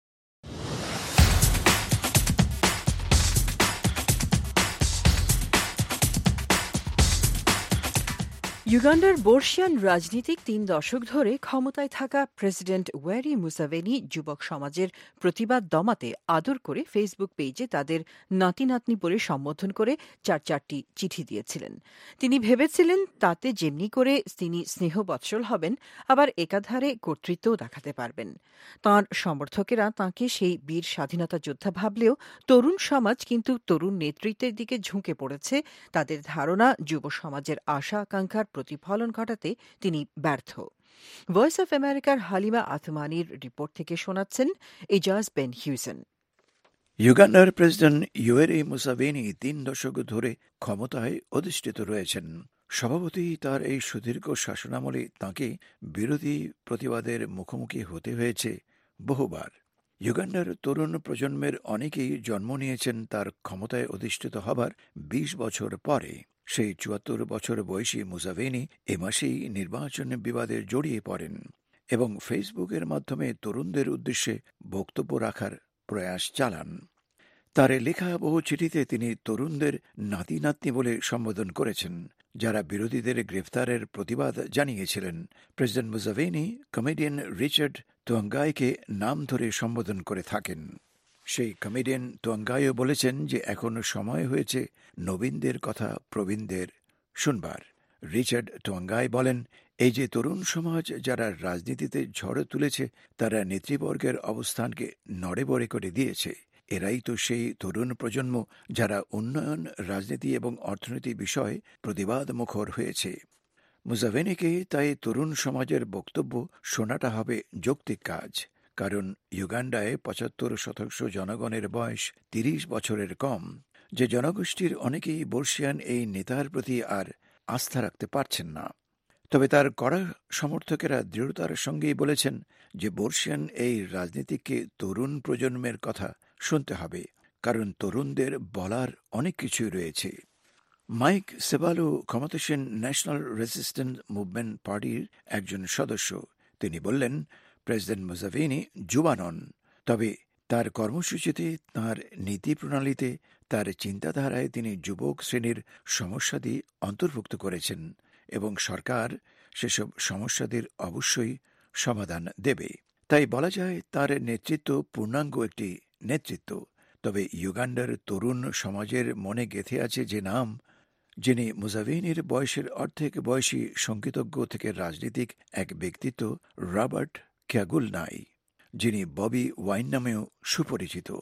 ইউগান্ডার বর্ষিয়ান রাজনীতিক তিন দশক ধরে ক্ষমতায় থাকা প্রেসিডেন্ট ওয়ারি মুসেভেনি যুবক সমাজের প্রতিবাদ দমাতে আদর করে ফেসবুক পেজে তাদের নাতি নাতনি বলে সম্বোধন করে চার চারটি চিঠি দিয়েছিলেন। তিনি ভেবেছিলেন তাতে যেমনি করে তিনি স্নেহবৎসল হবেন, আবার একাধারে কর্তৃত্বও দেখাতে পারবেন। তাঁর সমর্থকেরা তাঁকে সেই বীর স্বাধীনতা যোদ্ধা ভাবলেও তরুণ সমাজ কিন্তু তরুণ নেতৃত্বের দিকে ঝুঁকে পড়েছে। তাদের ধারণা যুব সমাজের আশা আকাঙ্ক্ষার প্রতিফলন ঘটাতে তিনি ব্যর্থ। ভয়েস অফ আমেরিকার হালিমা আথমানির রিপোর্ট থেকে শোনাচ্ছেন এজাজ বেন হিউসেন। ইউগান্ডার প্রেসিডেন্ট ইউয়েরি মুসেভেনি তিন দশক ধরে ক্ষমতায় অধিষ্ঠিত রয়েছেন। স্বভাবতই তার এই সুদীর্ঘ শাসনামলে তাঁকে বিরোধী প্রতিবাদের মুখোমুখি হতে হয়েছে বহুবার। ইউগান্ডার তরুণ প্রজন্মের অনেকেই জন্ম নিয়েছেন তার ক্ষমতায় অধিষ্ঠিত হবার বিশ বছর পরে। সেই চুয়াত্তর বছর বয়সী মুসেভেনি এ মাসেই নির্বাচন বিবাদে জড়িয়ে পড়েন এবং ফেসবুকের মাধ্যমে তরুণদের উদ্দেশ্যে বক্তব্য রাখার প্রয়াস চালান। তার লেখা বহু চিঠিতে তিনি তরুণদের নাতি নাতনি বলে সম্বোধন করেছেন, যারা বিরোধীদের গ্রেফতারের প্রতিবাদ জানিয়েছিলেন। প্রেসিডেন্ট মুসেভেনি কমেডিয়ান রিচার্ড তোয়াঙ্গাইকে নাম ধরে সম্বোধন করে থাকেন। সেই কমেডিয়ান তোয়াঙ্গাইও বলেছেন যে এখন সময় হয়েছে নবীনদের কথা প্রবীণদের শুনবার। রিচার্ড তোয়াঙ্গাই বলেন, এই যে তরুণ সমাজ যারা রাজনীতিতে ঝড় তুলেছে তারা নেতৃবর্গের অবস্থানকে নড়েবড়ে করে দিয়েছে। এরাই তো সেই তরুণ প্রজন্ম যারা উন্নয়ন, রাজনীতি এবং অর্থনীতি বিষয়ে প্রতিবাদ মুখর হয়েছে। মুসেভেনিকে তাই তরুণ সমাজের বক্তব্য শোনাটা হবে যৌক্তিক কাজ, কারণ ইউগান্ডায় পঁচাত্তর শতাংশ জনগণের বয়স তিরিশ বছরের কম। যে জনগোষ্ঠীর অনেকেই বর্ষিয়ান এই নেতার প্রতি আর আস্থা রাখতে পারছেন না। তবে তার কড়া সমর্থকেরা দৃঢ়তার সঙ্গেই বলেছেন যে বর্ষিয়ান এই রাজনীতিককে তরুণ প্রজন্মের কথা শুনতে হবে, কারণ তরুণদের বলার অনেক কিছুই রয়েছে। মাইক সেবালো ক্ষমতাসীন ন্যাশনাল রেজিস্ট্যান্স মুভমেন্ট পার্টির একজন সদস্য। তিনি বললেন, প্রেসিডেন্ট মুসেভেনি যুবা নন, তবে তার কর্মসূচিতে, তাঁর নীতি প্রণালীতে, তার চিন্তাধারায় তিনি যুবক শ্রেণীর সমস্যাদি অন্তর্ভুক্ত করেছেন এবং সরকার সেসব সমস্যাদের অবশ্যই সমাধান দেবে। তাই বলা যায় তার নেতৃত্ব পূর্ণাঙ্গ একটি নেতৃত্ব। তবে ইউগান্ডার তরুণ সমাজের মনে গেঁথে আছে যে নাম, যিনি মুসেভেনির বয়সের অর্ধেক বয়সী সঙ্গীতজ্ঞ থেকে রাজনীতিক এক ব্যক্তিত্ব, রবার্ট ক্যাগুলনাই, যিনি ববি ওয়াইন নামেও সুপরিচিত।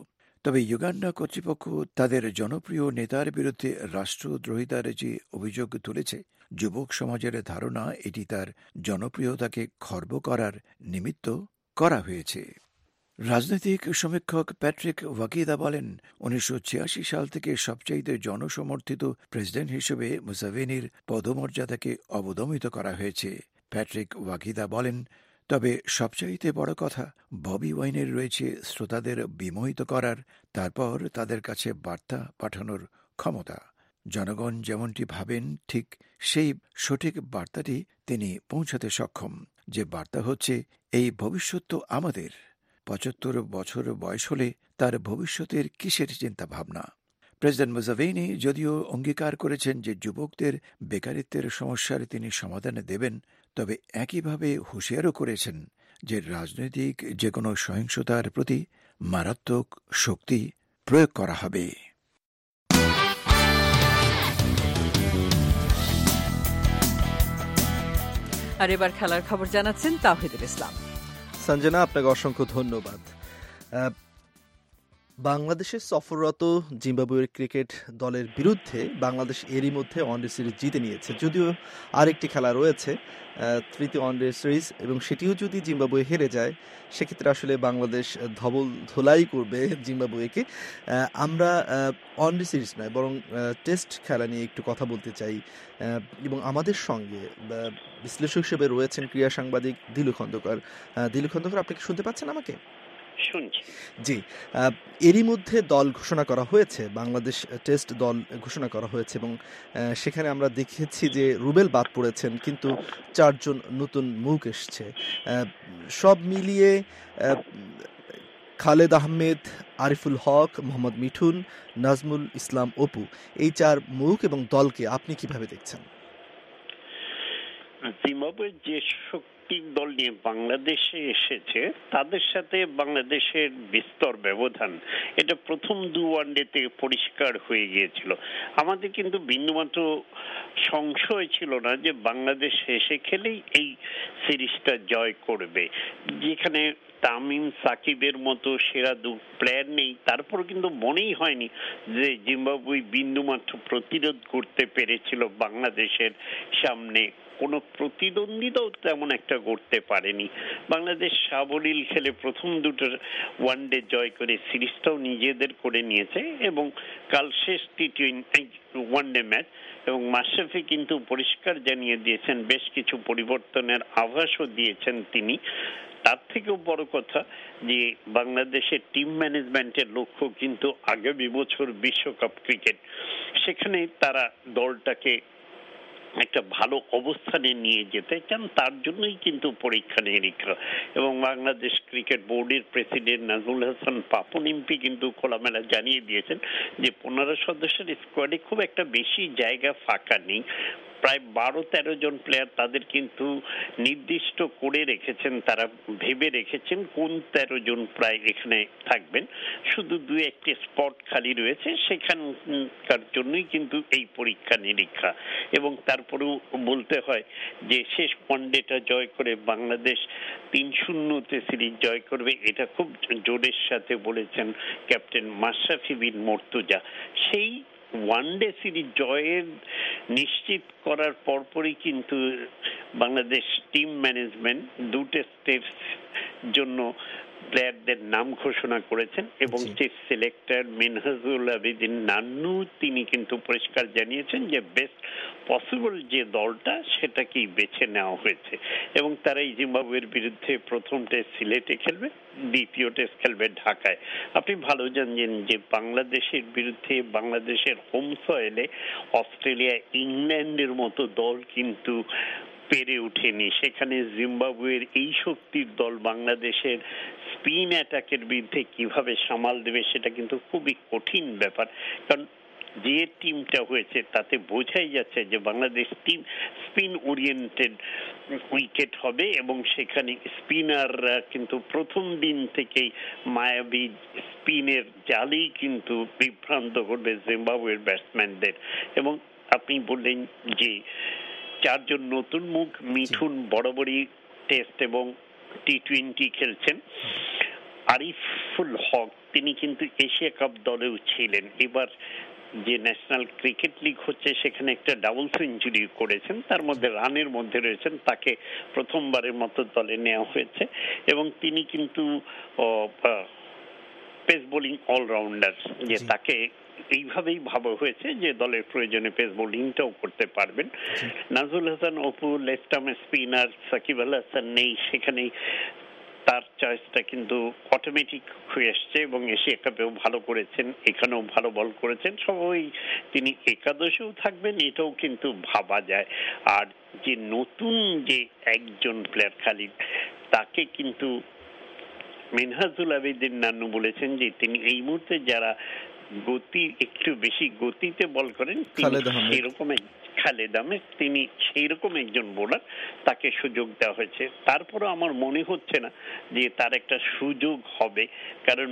তবে ইউগান্ডা কর্তৃপক্ষ তাদের জনপ্রিয় নেতার বিরুদ্ধে রাষ্ট্রদ্রোহিতার যে অভিযোগ তুলেছে, যুবক সমাজের ধারণা এটি তার জনপ্রিয়তাকে খর্ব করার নিমিত্ত করা হয়েছে। রাজনৈতিক সমীক্ষক প্যাট্রিক ওয়াকিদা বলেন, উনিশশো ছিয়াশি সাল থেকে সবচাইতে জনসমর্থিত প্রেসিডেন্ট হিসেবে মুসাভেনির পদমর্যাদাকে অবদমিত করা হয়েছে। প্যাট্রিক ওয়াকিদা বলেন, তবে সবচাইতে বড় কথা, ববি ওয়াইনের রয়েছে শ্রোতাদের বিমোহিত করার, তারপর তাদের কাছে বার্তা পাঠানোর ক্ষমতা। জনগণ যেমনটি ভাবেন ঠিক সেই সঠিক বার্তাটি তিনি পৌঁছাতে সক্ষম, যে বার্তা হচ্ছে এই ভবিষ্যৎ তো আমাদের। পঁচাত্তর বছর বয়স হলে তার ভবিষ্যতের কিসের চিন্তা ভাবনা। প্রেসিডেন্ট মুসাভেনি যদিও অঙ্গীকার করেছেন যে যুবকদের বেকারিত্বের সমস্যার তিনি সমাধান দেবেন, তবে একইভাবে হুঁশিয়ারও করেছেন যে রাজনৈতিক যে কোনো সহিংসতার প্রতি মারাত্মক শক্তি প্রয়োগ করা হবে। আর এবার খেলার খবর জানাচ্ছেন তাওহিদুল ইসলাম। সঞ্জনা, আপনাকে অসংখ্য ধন্যবাদ। বাংলাদেশের সফররত জিম্বাবুয়ের ক্রিকেট দলের বিরুদ্ধে বাংলাদেশ এরই মধ্যে ওয়ানডে সিরিজ জিতে নিয়েছে, যদিও আরেকটি খেলা রয়েছে, তৃতীয় ওয়ানডে সিরিজ, এবং সেটিও যদি জিম্বাবুয়ে হেরে যায় সেক্ষেত্রে আসলে বাংলাদেশ ধবল ধোলাই করবে জিম্বাবুয়েকে। আমরা ওয়ানডে সিরিজ নয় বরং টেস্ট খেলা নিয়ে একটু কথা বলতে চাই, এবং আমাদের সঙ্গে বিশ্লেষক হিসেবে রয়েছেন ক্রীড়া সাংবাদিক দিলু খন্দকার। দিলু খন্দকার, আপনি কি শুনতে পাচ্ছেন আমাকে? শুনছি। জি, এরই মধ্যে দল ঘোষণা করা হয়েছে, বাংলাদেশ টেস্ট দল ঘোষণা করা হয়েছে, এবং সেখানে আমরা দেখেছি যে রুবেল বাদ পড়েছেন, কিন্তু চারজন নতুন মুখ এসছে। সব মিলিয়ে খালেদ আহমেদ, আরিফুল হক, মোহাম্মদ মিঠুন, নাজমুল ইসলাম অপু, এই চার মুখ এবং দলকে আপনি কিভাবে দেখছেন? জিম্বাবুয়ের যে শক্তির দল নিয়ে বাংলাদেশে এসেছে তাদের সাথে বাংলাদেশের বিস্তর ব্যবধান, এটা প্রথম দু ওয়ানডেতে পরিষ্কার হয়ে গিয়েছিল। আমাদের কিন্তু বিন্দুমাত্র সংশয় ছিল না যে বাংলাদেশ এসে খেলেই এই সিরিজটা জয় করবে। যেখানে তামিম সাকিবের মতো সেরা দু প্লেয়ার নেই, তারপর কিন্তু মনেই হয়নি যে জিম্বাবুয়ে বিন্দুমাত্র প্রতিরোধ করতে পেরেছিল বাংলাদেশের সামনে। কোনো প্রতিদ্বন্দ্বিতাও তেমন একটা করতে পারেনি। বাংলাদেশ সাবলীল খেলে প্রথম দুটো ওয়ানডে জয় করে সিরিজটাও নিজেদের করে নিয়েছে, এবং কাল শেষ টি টোয়েন্টি ওয়ানডে ম্যাচ, এবং মাশরাফি কিন্তু পরিষ্কার জানিয়ে দিয়েছেন, বেশ কিছু পরিবর্তনের আভাসও দিয়েছেন তিনি। তার থেকেও বড় কথা যে বাংলাদেশের টিম ম্যানেজমেন্টের লক্ষ্য কিন্তু আগামী বছর বিশ্বকাপ ক্রিকেট, সেখানে তারা দলটাকে একটা ভালো অবস্থানে নিয়ে যেতে চান, তার জন্যই কিন্তু পরীক্ষা নিরীক্ষা। এবং বাংলাদেশ ক্রিকেট বোর্ডের প্রেসিডেন্ট নাজমুল হাসান পাপনিম্পি কিন্তু খোলামেলা জানিয়ে দিয়েছেন যে পনেরো সদস্যের স্কোয়াডে খুব একটা বেশি জায়গা ফাঁকা নেই, প্রায় বারো তেরো জন প্লেয়ার তাদের কিন্তু নির্দিষ্ট করে রেখেছেন, তারা ভেবে রেখেছেন কোন তেরো জন প্রায় এখানে থাকবেন, শুধু দু একটি স্পট খালি রয়েছে, সেখানকার জন্যই কিন্তু এই পরীক্ষা নিরীক্ষা। এবং তারপরেও বলতে হয় যে শেষ ওয়ানডেটা জয় করে বাংলাদেশ তিন শূন্যতে সিরিজ জয় করবে, এটা খুব জোরের সাথে বলেছেন ক্যাপ্টেন মাশরাফি বিন মুর্তজা। সেই ওয়ানডে সিরিজ জয়ের নিশ্চিত করার পরপরই কিন্তু বাংলাদেশ টিম ম্যানেজমেন্ট দু টেস্টের জন্য প্লেয়ারদের নাম ঘোষণা করেছেন, এবং টেস্ট সিলেক্টর মিনহাজুল আবেদিন নান্নু তিনি কিন্তু পরিষ্কার জানিয়েছেন যে বেস্ট পসিবল যে দলটা সেটাকেই বেছে নেওয়া হয়েছে, এবং তারা এই জিম্বাবুয়ের বিরুদ্ধে প্রথম টেস্ট সিলেটে খেলবে, দ্বিতীয় টেস্ট খেলবে ঢাকায়। আপনি ভালো জানেন যে বাংলাদেশের বিরুদ্ধে বাংলাদেশের হোম সয়েলে অস্ট্রেলিয়া, ইংল্যান্ডের মতো দল কিন্তু পেরে ওঠেনি, সেখানে জিম্বাবুয়ের এই শক্তির দল বাংলাদেশের স্পিন অ্যাটাকের বিরুদ্ধে কিভাবে সামাল দেবে সেটা কিন্তু খুবই কঠিন ব্যাপার। কারণ যে টিমটা হয়েছে তাতে বোঝাই যাচ্ছে যে Bangladesh team spin oriented wicket হবে, এবং সেখানে স্পিনাররা কিন্তু প্রথম দিন থেকেই মায়াবী স্পিনের জালেই কিন্তু বিভ্রান্ত করবে জিম্বাবুয়ের ব্যাটসম্যানদের। এবং আপনি বললেন যে চারজন নতুন মুখ, মিঠুন বরাবরই টেস্ট এবং টি টোয়েন্টি খেলছেন, আরিফুল হক তিনি কিন্তু এশিয়া কাপ দলেও ছিলেন। এবার যে ন্যাশনাল ক্রিকেট লিগ হচ্ছে সেখানে একটা ডাবল সেঞ্চুরি করেছেন, তার মধ্যে রানের মধ্যে রয়েছেন, তাকে প্রথমবারের মতো দলে নেওয়া হয়েছে এবং তিনি কিন্তু পেস বোলিং অলরাউন্ডার, যে তাকে এইভাবেই ভাবা হয়েছে যে দলের প্রয়োজনে পেস বোলিংটাও করতে পারবেন। Nazmul Hasan Apu left arm spinner, Shakib Al Hasan নেই, সেখানেই তার চয়েসটা কিন্তু অটোমেটিক হয়ে আসছে এবং এশিয়া কাপেও ভালো করেছেন, এখানেও ভালো বল করেছেন, সবাই তিনি একাদশেও থাকবেন এটাও কিন্তু ভাবা যায়। আর যে নতুন যে একজন প্লেয়ার খালিদ, তাকে কিন্তু মিনহাজুল আবেদিন নান্নু বলেছেন যে তিনি এই মুহূর্তে যারা গতি একটু বেশি গতিতে বল করেন সেরকম খালেদ আহমেদ, তিনি সেই রকম একজন বোলার, তাকে সুযোগ দেওয়া হয়েছে। তারপরও আমার মনে হচ্ছে না যে তার একটা সুযোগ হবে, কারণ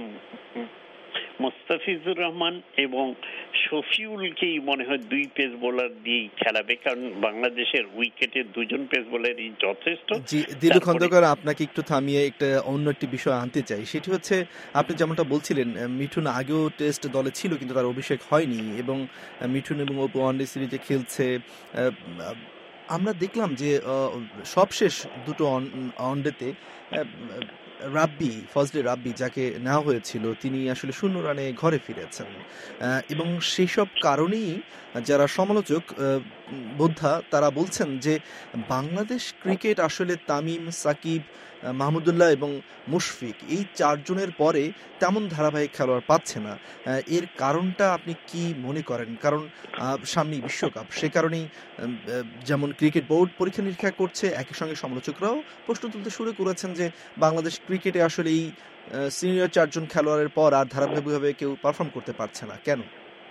মোস্তাফিজুর রহমান এবং শফিউলকেই মনে হয় দুই পেস বোলার দিয়েই খেলাবে, কারণ বাংলাদেশের উইকেটে দুজন পেস বোলারই যথেষ্ট। জি দিলু খন্দকার, আপনাকে একটু থামিয়ে একটা অন্য একটি বিষয় আনতে চাই, সেটি হচ্ছে আপনি যেমনটা বলছিলেন মিঠুন আগেও টেস্ট দলে ছিল কিন্তু তার অভিষেক হয়নি এবং মিঠুন এবং অপু ওয়ানডে সিরিজে খেলছে। আমরা দেখলাম যে সবশেষ দুটো ওয়ানডেতে রাব্বি ফজলে রাব্বি যাকে নেওয়া হয়েছিল তিনি আসলে শূন্য রানে ঘরে ফিরেছেন এবং সেই সব কারণেই যারা সমালোচক বোদ্ধা তারা বলছেন যে বাংলাদেশ ক্রিকেট আসলে তামিম, সাকিব, মাহমুদুল্লাহ এবং মুশফিক এই চারজনের পরে তেমন ধারাবাহিক খেলোয়াড় পাচ্ছে না। এর কারণটা আপনি কি মনে করেন? কারণ সামনেই বিশ্বকাপ, সে কারণেই যেমন ক্রিকেট বোর্ড পরীক্ষা নিরীক্ষা করছে, একই সঙ্গে সমালোচকরাও প্রশ্ন তুলতে শুরু করেছেন যে বাংলাদেশ ক্রিকেটে আসলে এই সিনিয়র চারজন খেলোয়াড়ের পর আর ধারাবাহিকভাবে কেউ পারফর্ম করতে পারছে না, কেন?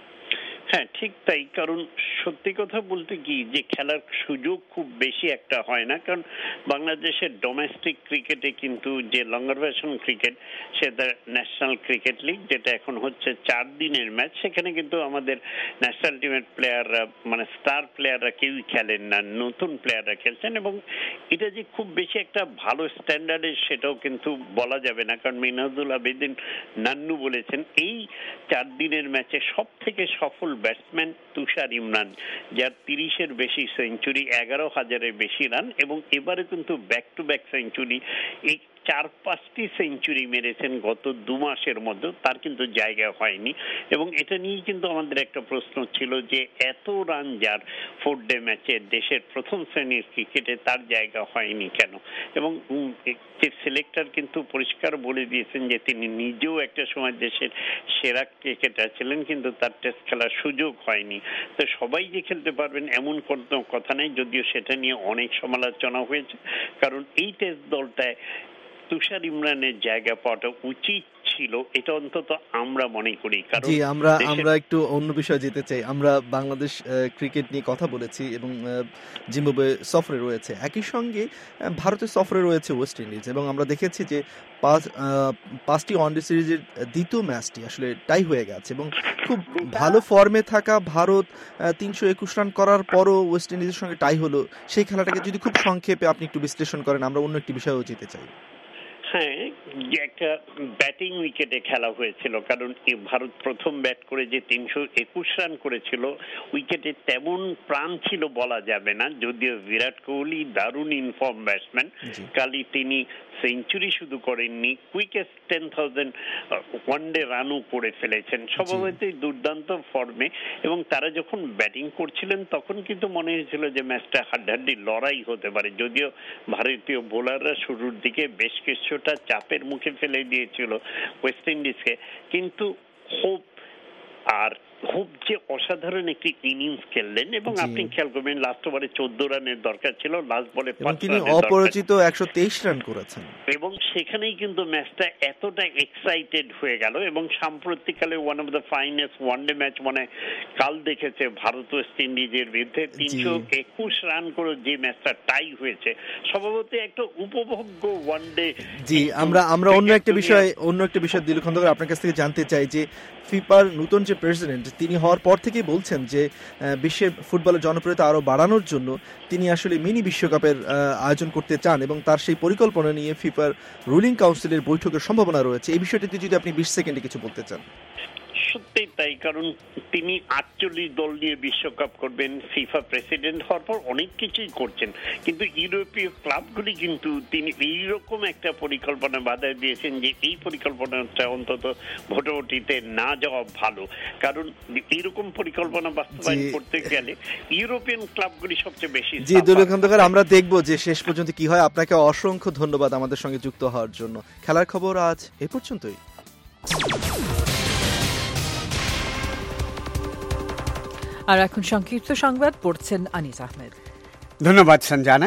হ্যাঁ ঠিক তাই, কারণ সত্যি কথা বলতে কি যে খেলার সুযোগ খুব বেশি একটা হয় না, কারণ বাংলাদেশের ডোমেস্টিক ক্রিকেটে কিন্তু যে লঙ্গার ভার্সন ক্রিকেট সেটা ন্যাশনাল ক্রিকেট লিগ, যেটা এখন হচ্ছে চার দিনের ম্যাচ, সেখানে কিন্তু আমাদের ন্যাশনাল টিমের প্লেয়াররা মানে স্টার প্লেয়াররা কেউই খেলেন না, নতুন প্লেয়াররা খেলছেন এবং এটা যে খুব বেশি একটা ভালো স্ট্যান্ডার্ডের সেটাও কিন্তু বলা যাবে না, কারণ মিনহাজুল আবেদিন নান্নু বলেছেন এই চার দিনের ম্যাচে সব থেকে সফল ব্যাটসম্যান তুষার ইমরান, যার তিরিশের বেশি সেঞ্চুরি, এগারো হাজারের বেশি রান এবং এবারে কিন্তু ব্যাক টু ব্যাক সেঞ্চুরি, এই চার পাঁচটি সেঞ্চুরি মেরেছেন গত দু মাসের মধ্যে, তার কিন্তু জায়গা হয়নি এবং এটা নিয়ে কিন্তু আমাদের একটা প্রশ্ন ছিল যে এত রান যার ফোর ডে ম্যাচে দেশের প্রথম শ্রেণীর ক্রিকেটে তার জায়গা হয়নি কেন, এবং চিফ সিলেক্টর কিন্তু পরিষ্কার বলে দিয়েছেন যে তিনি নিজেও একটা সময় দেশের সেরা ক্রিকেটার ছিলেন কিন্তু তার টেস্ট খেলার সুযোগ হয়নি। তো সবাই যে খেলতে পারবেন এমন কোনো কথা নেই, যদিও সেটা নিয়ে অনেক সমালোচনা হয়েছে, কারণ এই টেস্ট দলটায় তুষার ইমরানের জায়গা পাওয়াটা উচিত ছিল, এটা অন্তত আমরা মনে করি। কারণ জি আমরা আমরা একটু অন্য বিষয়ে যেতে চাই। আমরা বাংলাদেশ ক্রিকেট নিয়ে কথা বলেছি এবং জিম্বাবুয়ে সফরে রয়েছে, একই সঙ্গে ভারতের সফরে রয়েছে ওয়েস্ট ইন্ডিজ এবং আমরা দেখেছি যে পাঁচ পাঁচটি ওয়ানডে সিরিজের দ্বিতীয় ম্যাচটি আসলে টাই হয়ে গেছে এবং খুব ভালো ফর্মে থাকা ভারত তিনশো একুশ রান করার পরও ওয়েস্ট ইন্ডিজের সঙ্গে টাই হলো। সেই খেলাটাকে যদি খুব সংক্ষেপে আপনি একটু বিশ্লেষণ করেন, আমরা অন্য একটি বিষয়েও যেতে চাই। হ্যাঁ, একটা ব্যাটিং উইকেটে খেলা হয়েছিল, কারণ ভারত প্রথম ব্যাট করে যে তিনশো একুশ রান করেছিল উইকেটে তেমন প্রাণ ছিল বলা যাবে না, যদিও বিরাট কোহলি দারুণ ইনফর্ম ব্যাটসম্যান, কালি তিনি সেঞ্চুরি শুধু করেননি, কুইকেস্ট টেন থাউজেন্ড ওয়ানডে রানও করে ফেলেছেন, স্বভাবতই দুর্দান্ত ফর্মে এবং তারা যখন ব্যাটিং করছিলেন তখন কিন্তু মনে হয়েছিল যে ম্যাচটা হাড্ডাহাড্ডি লড়াই হতে পারে, যদিও ভারতীয় বোলাররা শুরুর দিকে বেশ কিছুটা চাপের মুখে ফেলে দিয়েছিল ওয়েস্ট ইন্ডিজকে, কিন্তু হোপ আর খুব যে অসাধারণ একটি ইনিংস খেললেন এবং আপনি খেয়াল করবেন লাস্ট ওভারে চোদ্দ রানের দরকার ছিল, লাস্ট বলে তিনি অপরাজিত একশো তেইশ রান করেছেন এবং সেখানেই কিন্তু ম্যাচটা এতটা এক্সাইটেড হয়ে গেল এবং সাম্প্রতিককালে one of the finest one day match মনে কাল দেখেছে ভারত ওয়েস্ট ইন্ডিজের বিরুদ্ধে, তিনশো একুশ রান করে যে ম্যাচটা টাই হয়েছে, স্বভাবতই একটা উপভোগ্য ওয়ানডে। জি আমরা আমরা অন্য একটা বিষয় অন্য একটা বিষয় দিলু খন্দকার আপনার কাছ থেকে জানতে চাই যে ফিফার নতুন যে প্রেসিডেন্ট তিনি হওয়ার পর থেকেই বলছেন যে বিশ্বের ফুটবলের জনপ্রিয়তা আরও বাড়ানোর জন্য তিনি আসলে মিনি বিশ্বকাপের আয়োজন করতে চান এবং তার সেই পরিকল্পনা নিয়ে ফিফার রুলিং কাউন্সিলের বৈঠকের সম্ভাবনা রয়েছে। এই বিষয়টিতে যদি আপনি বিশ সেকেন্ডে কিছু বলতে চান। সত্যি তাই, কারণ তিনি আটচল্লিশ দল নিয়ে বিশ্বকাপ করবেন, ফিফা প্রেসিডেন্ট হওয়ার পর অনেক কিছুই করছেন, কিন্তু ইউরোপীয় ক্লাবগুলি কিন্তু তিনি এইরকম একটা পরিকল্পনা বাধা দিয়েছেন যে এই পরিকল্পনাটা অন্তত ভোটাভুটিতে না যাওয়া ভালো, কারণ এইরকম পরিকল্পনা বাস্তবায়ন করতে গেলে ইউরোপিয়ান ক্লাবগুলি সবচেয়ে বেশি। জি দলীয় খন্দকার, আমরা দেখব যে শেষ পর্যন্ত কি হয়। আপনাকে অসংখ্য ধন্যবাদ আমাদের সঙ্গে যুক্ত হওয়ার জন্য। খেলার খবর আজ এ পর্যন্তই। আর এখন সংক্ষিপ্ত সংবাদ পড়ছেন আনিস আহমেদ। ধন্যবাদ সঞ্জানা।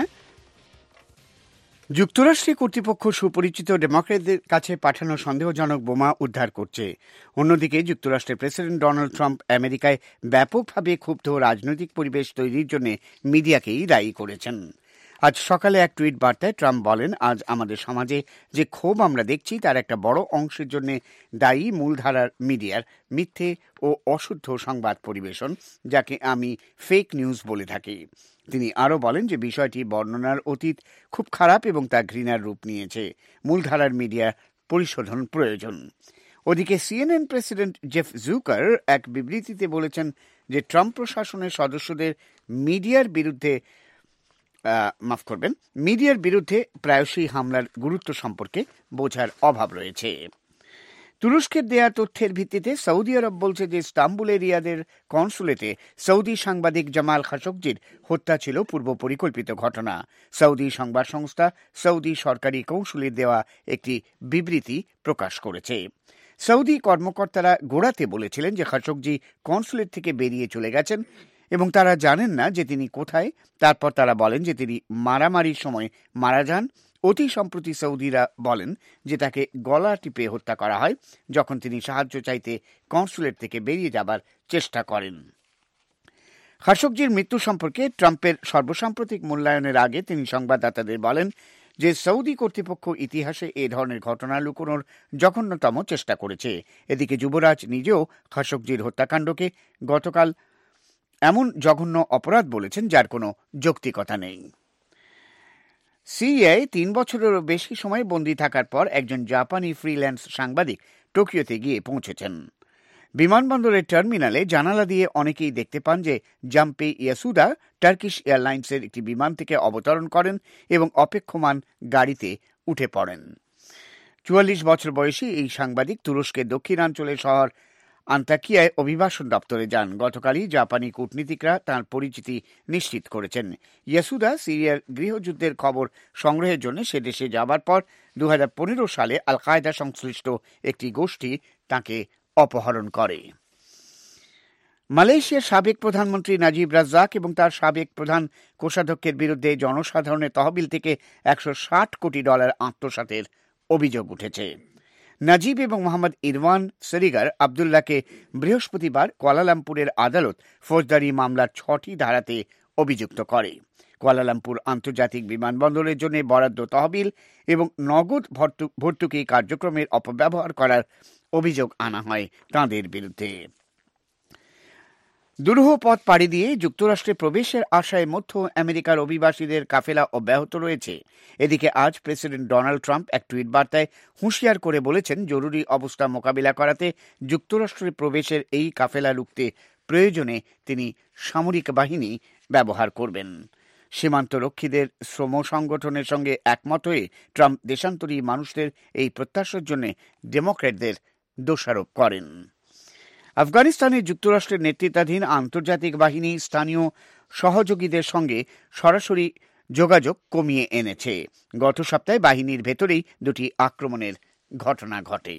যুক্তরাষ্ট্রে কর্তৃপক্ষ সুপরিচিত ডেমোক্র্যাটদের কাছে পাঠানো সন্দেহজনক বোমা উদ্ধার করছে। অন্যদিকে যুক্তরাষ্ট্রের প্রেসিডেন্ট ডোনাল্ড ট্রাম্প আমেরিকায় ব্যাপকভাবে ক্ষুব্ধ রাজনৈতিক পরিবেশ তৈরির জন্য মিডিয়াকেই দায়ী করেছেন। আজ সকালে এক টুইট বার্তায় ট্রাম্প বলেন, আজ আমাদের সমাজে যে ক্ষোভ আমরা দেখছি তার একটা বড় অংশের জন্য দায়ী মূলধারার মিডিয়ার মিথ্যে ও অশুদ্ধ সংবাদ পরিবেশন, যাকে আমি ফেক নিউজ বলে থাকি। তিনি আরও বলেন যে বিষয়টি বর্ণনার অতীত খুব খারাপ এবং তা ঘৃণার রূপ নিয়েছে। মূলধারার মিডিয়া পরিশোধন প্রয়োজন। ওদিকে সিএনএন প্রেসিডেন্ট জেফ জুকার এক বিবৃতিতে বলেছেন যে ট্রাম্প প্রশাসনের সদস্যদের মিডিয়ার বিরুদ্ধে মাফ করবেন মিডিয়ার বিরুদ্ধে প্রায়শই হামলার গুরুত্ব সম্পর্কে বোঝার অভাব রয়েছে। তুরস্কের দেয়া তথ্যের ভিত্তিতে সৌদি আরব বলছে যে ইস্তাম্বুলের রিয়াদের কনসুলেটে সৌদি সাংবাদিক জামাল খাশোগজির হত্যা ছিল পূর্ব পরিকল্পিত ঘটনা। সৌদি সংবাদ সংস্থা সৌদি সরকারি কৌঁসুলির দেওয়া একটি বিবৃতি প্রকাশ করেছে। সৌদি কর্মকর্তারা গোড়াতে বলেছিলেন যে খাশোগজি কনসুলেট থেকে বেরিয়ে চলে গেছেন এবং তারা জানেন না যে তিনি কোথায়। তারপর তারা বলেন যে তিনি মারামারির সময় মারা যান। অতি সম্প্রতি সৌদিরা বলেন যে তাকে গলা টিপে হত্যা করা হয় যখন তিনি সাহায্য চাইতে কনসুলেট থেকে বেরিয়ে যাবার চেষ্টা করেন। খাশোগজির মৃত্যু সম্পর্কে ট্রাম্পের সর্বসাম্প্রতিক মূল্যায়নের আগে তিনি সংবাদদাতাদের বলেন যে সৌদি কর্তৃপক্ষ ইতিহাসে এ ধরনের ঘটনা লুকোনোর জঘন্যতম চেষ্টা করেছে। এদিকে যুবরাজ নিজেও খাশোগজির হত্যাকাণ্ডকে গতকাল এমন জঘন্য অপরাধ বলেছেন যার কোনো যৌক্তিকতা নেই। সিরিয়ায় তিন বছরেরও বেশি সময় বন্দী থাকার পর একজন জাপানি ফ্রিল্যান্স সাংবাদিক টোকিওতে গিয়ে পৌঁছেছেন। বিমানবন্দরের টার্মিনালে জানালা দিয়ে অনেকেই দেখতে পান যে জাম্পে ইয়াসুদা টার্কিশ এয়ারলাইন্সের একটি বিমান থেকে অবতরণ করেন এবং অপেক্ষমান গাড়িতে উঠে পড়েন। চুয়াল্লিশ বছর বয়সী এই সাংবাদিক তুরস্কের দক্ষিণাঞ্চলের শহর আন্তাকিয়ায় অভিবাসন দপ্তরে যান। গতকালই জাপানি কূটনীতিকরা তাঁর পরিচিতি নিশ্চিত করেছেন। ইয়াসুদা সিরিয়ার গৃহযুদ্ধের খবর সংগ্রহের জন্য সে দেশে যাবার পর দু হাজার পনেরো সালে আল কায়দা সংশ্লিষ্ট একটি গোষ্ঠী তাঁকে অপহরণ করে। মালয়েশিয়ার সাবেক প্রধানমন্ত্রী নাজিব রাজ্জাক এবং তার সাবেক প্রধান কোষাধ্যক্ষের বিরুদ্ধে জনসাধারণের তহবিল থেকে একশো ষাট কোটি ডলার আত্মসাতের অভিযোগ উঠেছে। নাজিব এবং মোহাম্মদ ইরওয়ান সরিগার আবদুল্লাহকে বৃহস্পতিবার কুয়ালালামপুরের আদালত ফৌজদারি মামলার ছটি ধারাতে অভিযুক্ত করে। কুয়ালালামপুর আন্তর্জাতিক বিমানবন্দরের জন্য বরাদ্দ তহবিল এবং নগদ ভর্তুকি কার্যক্রমের অপব্যবহার করার অভিযোগ আনা হয় তাঁদের বিরুদ্ধে। দুরূহ পথ পাড়ি দিয়ে যুক্তরাষ্ট্রে প্রবেশের আশায় মধ্য আমেরিকার অভিবাসীদের কাফেলা অব্যাহত রয়েছে। এদিকে আজ প্রেসিডেন্ট ডোনাল্ড ট্রাম্প এক টুইট বার্তায় হুঁশিয়ার করে বলেছেন, জরুরি অবস্থা মোকাবিলা করাতে যুক্তরাষ্ট্রে প্রবেশের এই কাফেলা রুখতে প্রয়োজনে তিনি সামরিক বাহিনী ব্যবহার করবেন। সীমান্তরক্ষীদের শ্রম সংগঠনের সঙ্গে একমত হয়ে ট্রাম্প দেশান্তরী মানুষদের এই প্রত্যাশার জন্য ডেমোক্র্যাটদের দোষারোপ করেন। আফগানিস্তানে যুক্তরাষ্ট্রের নেতৃত্বাধীন আন্তর্জাতিক বাহিনী স্থানীয় সহযোগীদের সঙ্গে সরাসরি যোগাযোগ কমিয়ে এনেছে। গত সপ্তাহে বাহিনীর ভেতরেই দুটি আক্রমণের ঘটনা ঘটে।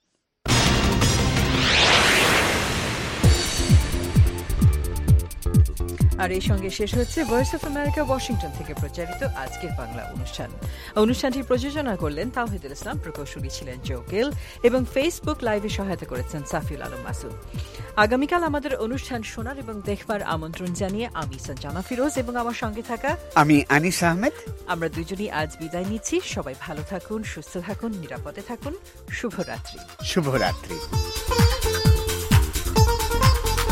আর এই সঙ্গে শেষ হচ্ছে ভয়েস অফ আমেরিকা ওয়াশিংটন থেকে প্রচারিত আজকের বাংলা অনুষ্ঠান। অনুষ্ঠানটি প্রযোজনা করলেন তাওহিদুল ইসলাম, প্রকৌশলী ছিলেন জোকেল এবং ফেসবুক লাইভে সহায়তা করেছেন সাফিউল আলম মাসুদ। আগামীকাল আমাদের অনুষ্ঠান শোনার এবং দেখবার আমন্ত্রণ জানিয়ে আমি সঞ্জানা ফিরোজ এবং আমার সঙ্গে থাকা আমি আনিস আহমেদ, আমরা দুজনই আজ বিদায় নিচ্ছি। সবাই ভালো থাকুন, সুস্থ থাকুন, নিরাপদে থাকুন। শুভরাত্রি। শুভরাত্রি।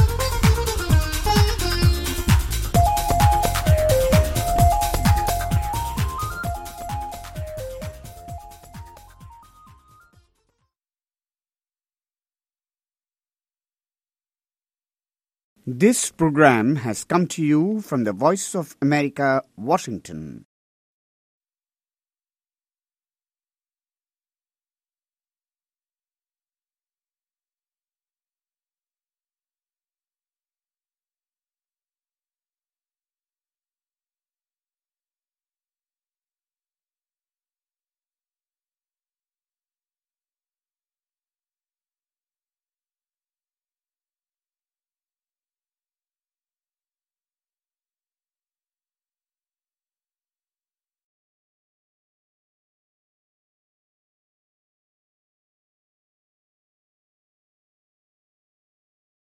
This program has come to you from the Voice of America, Washington.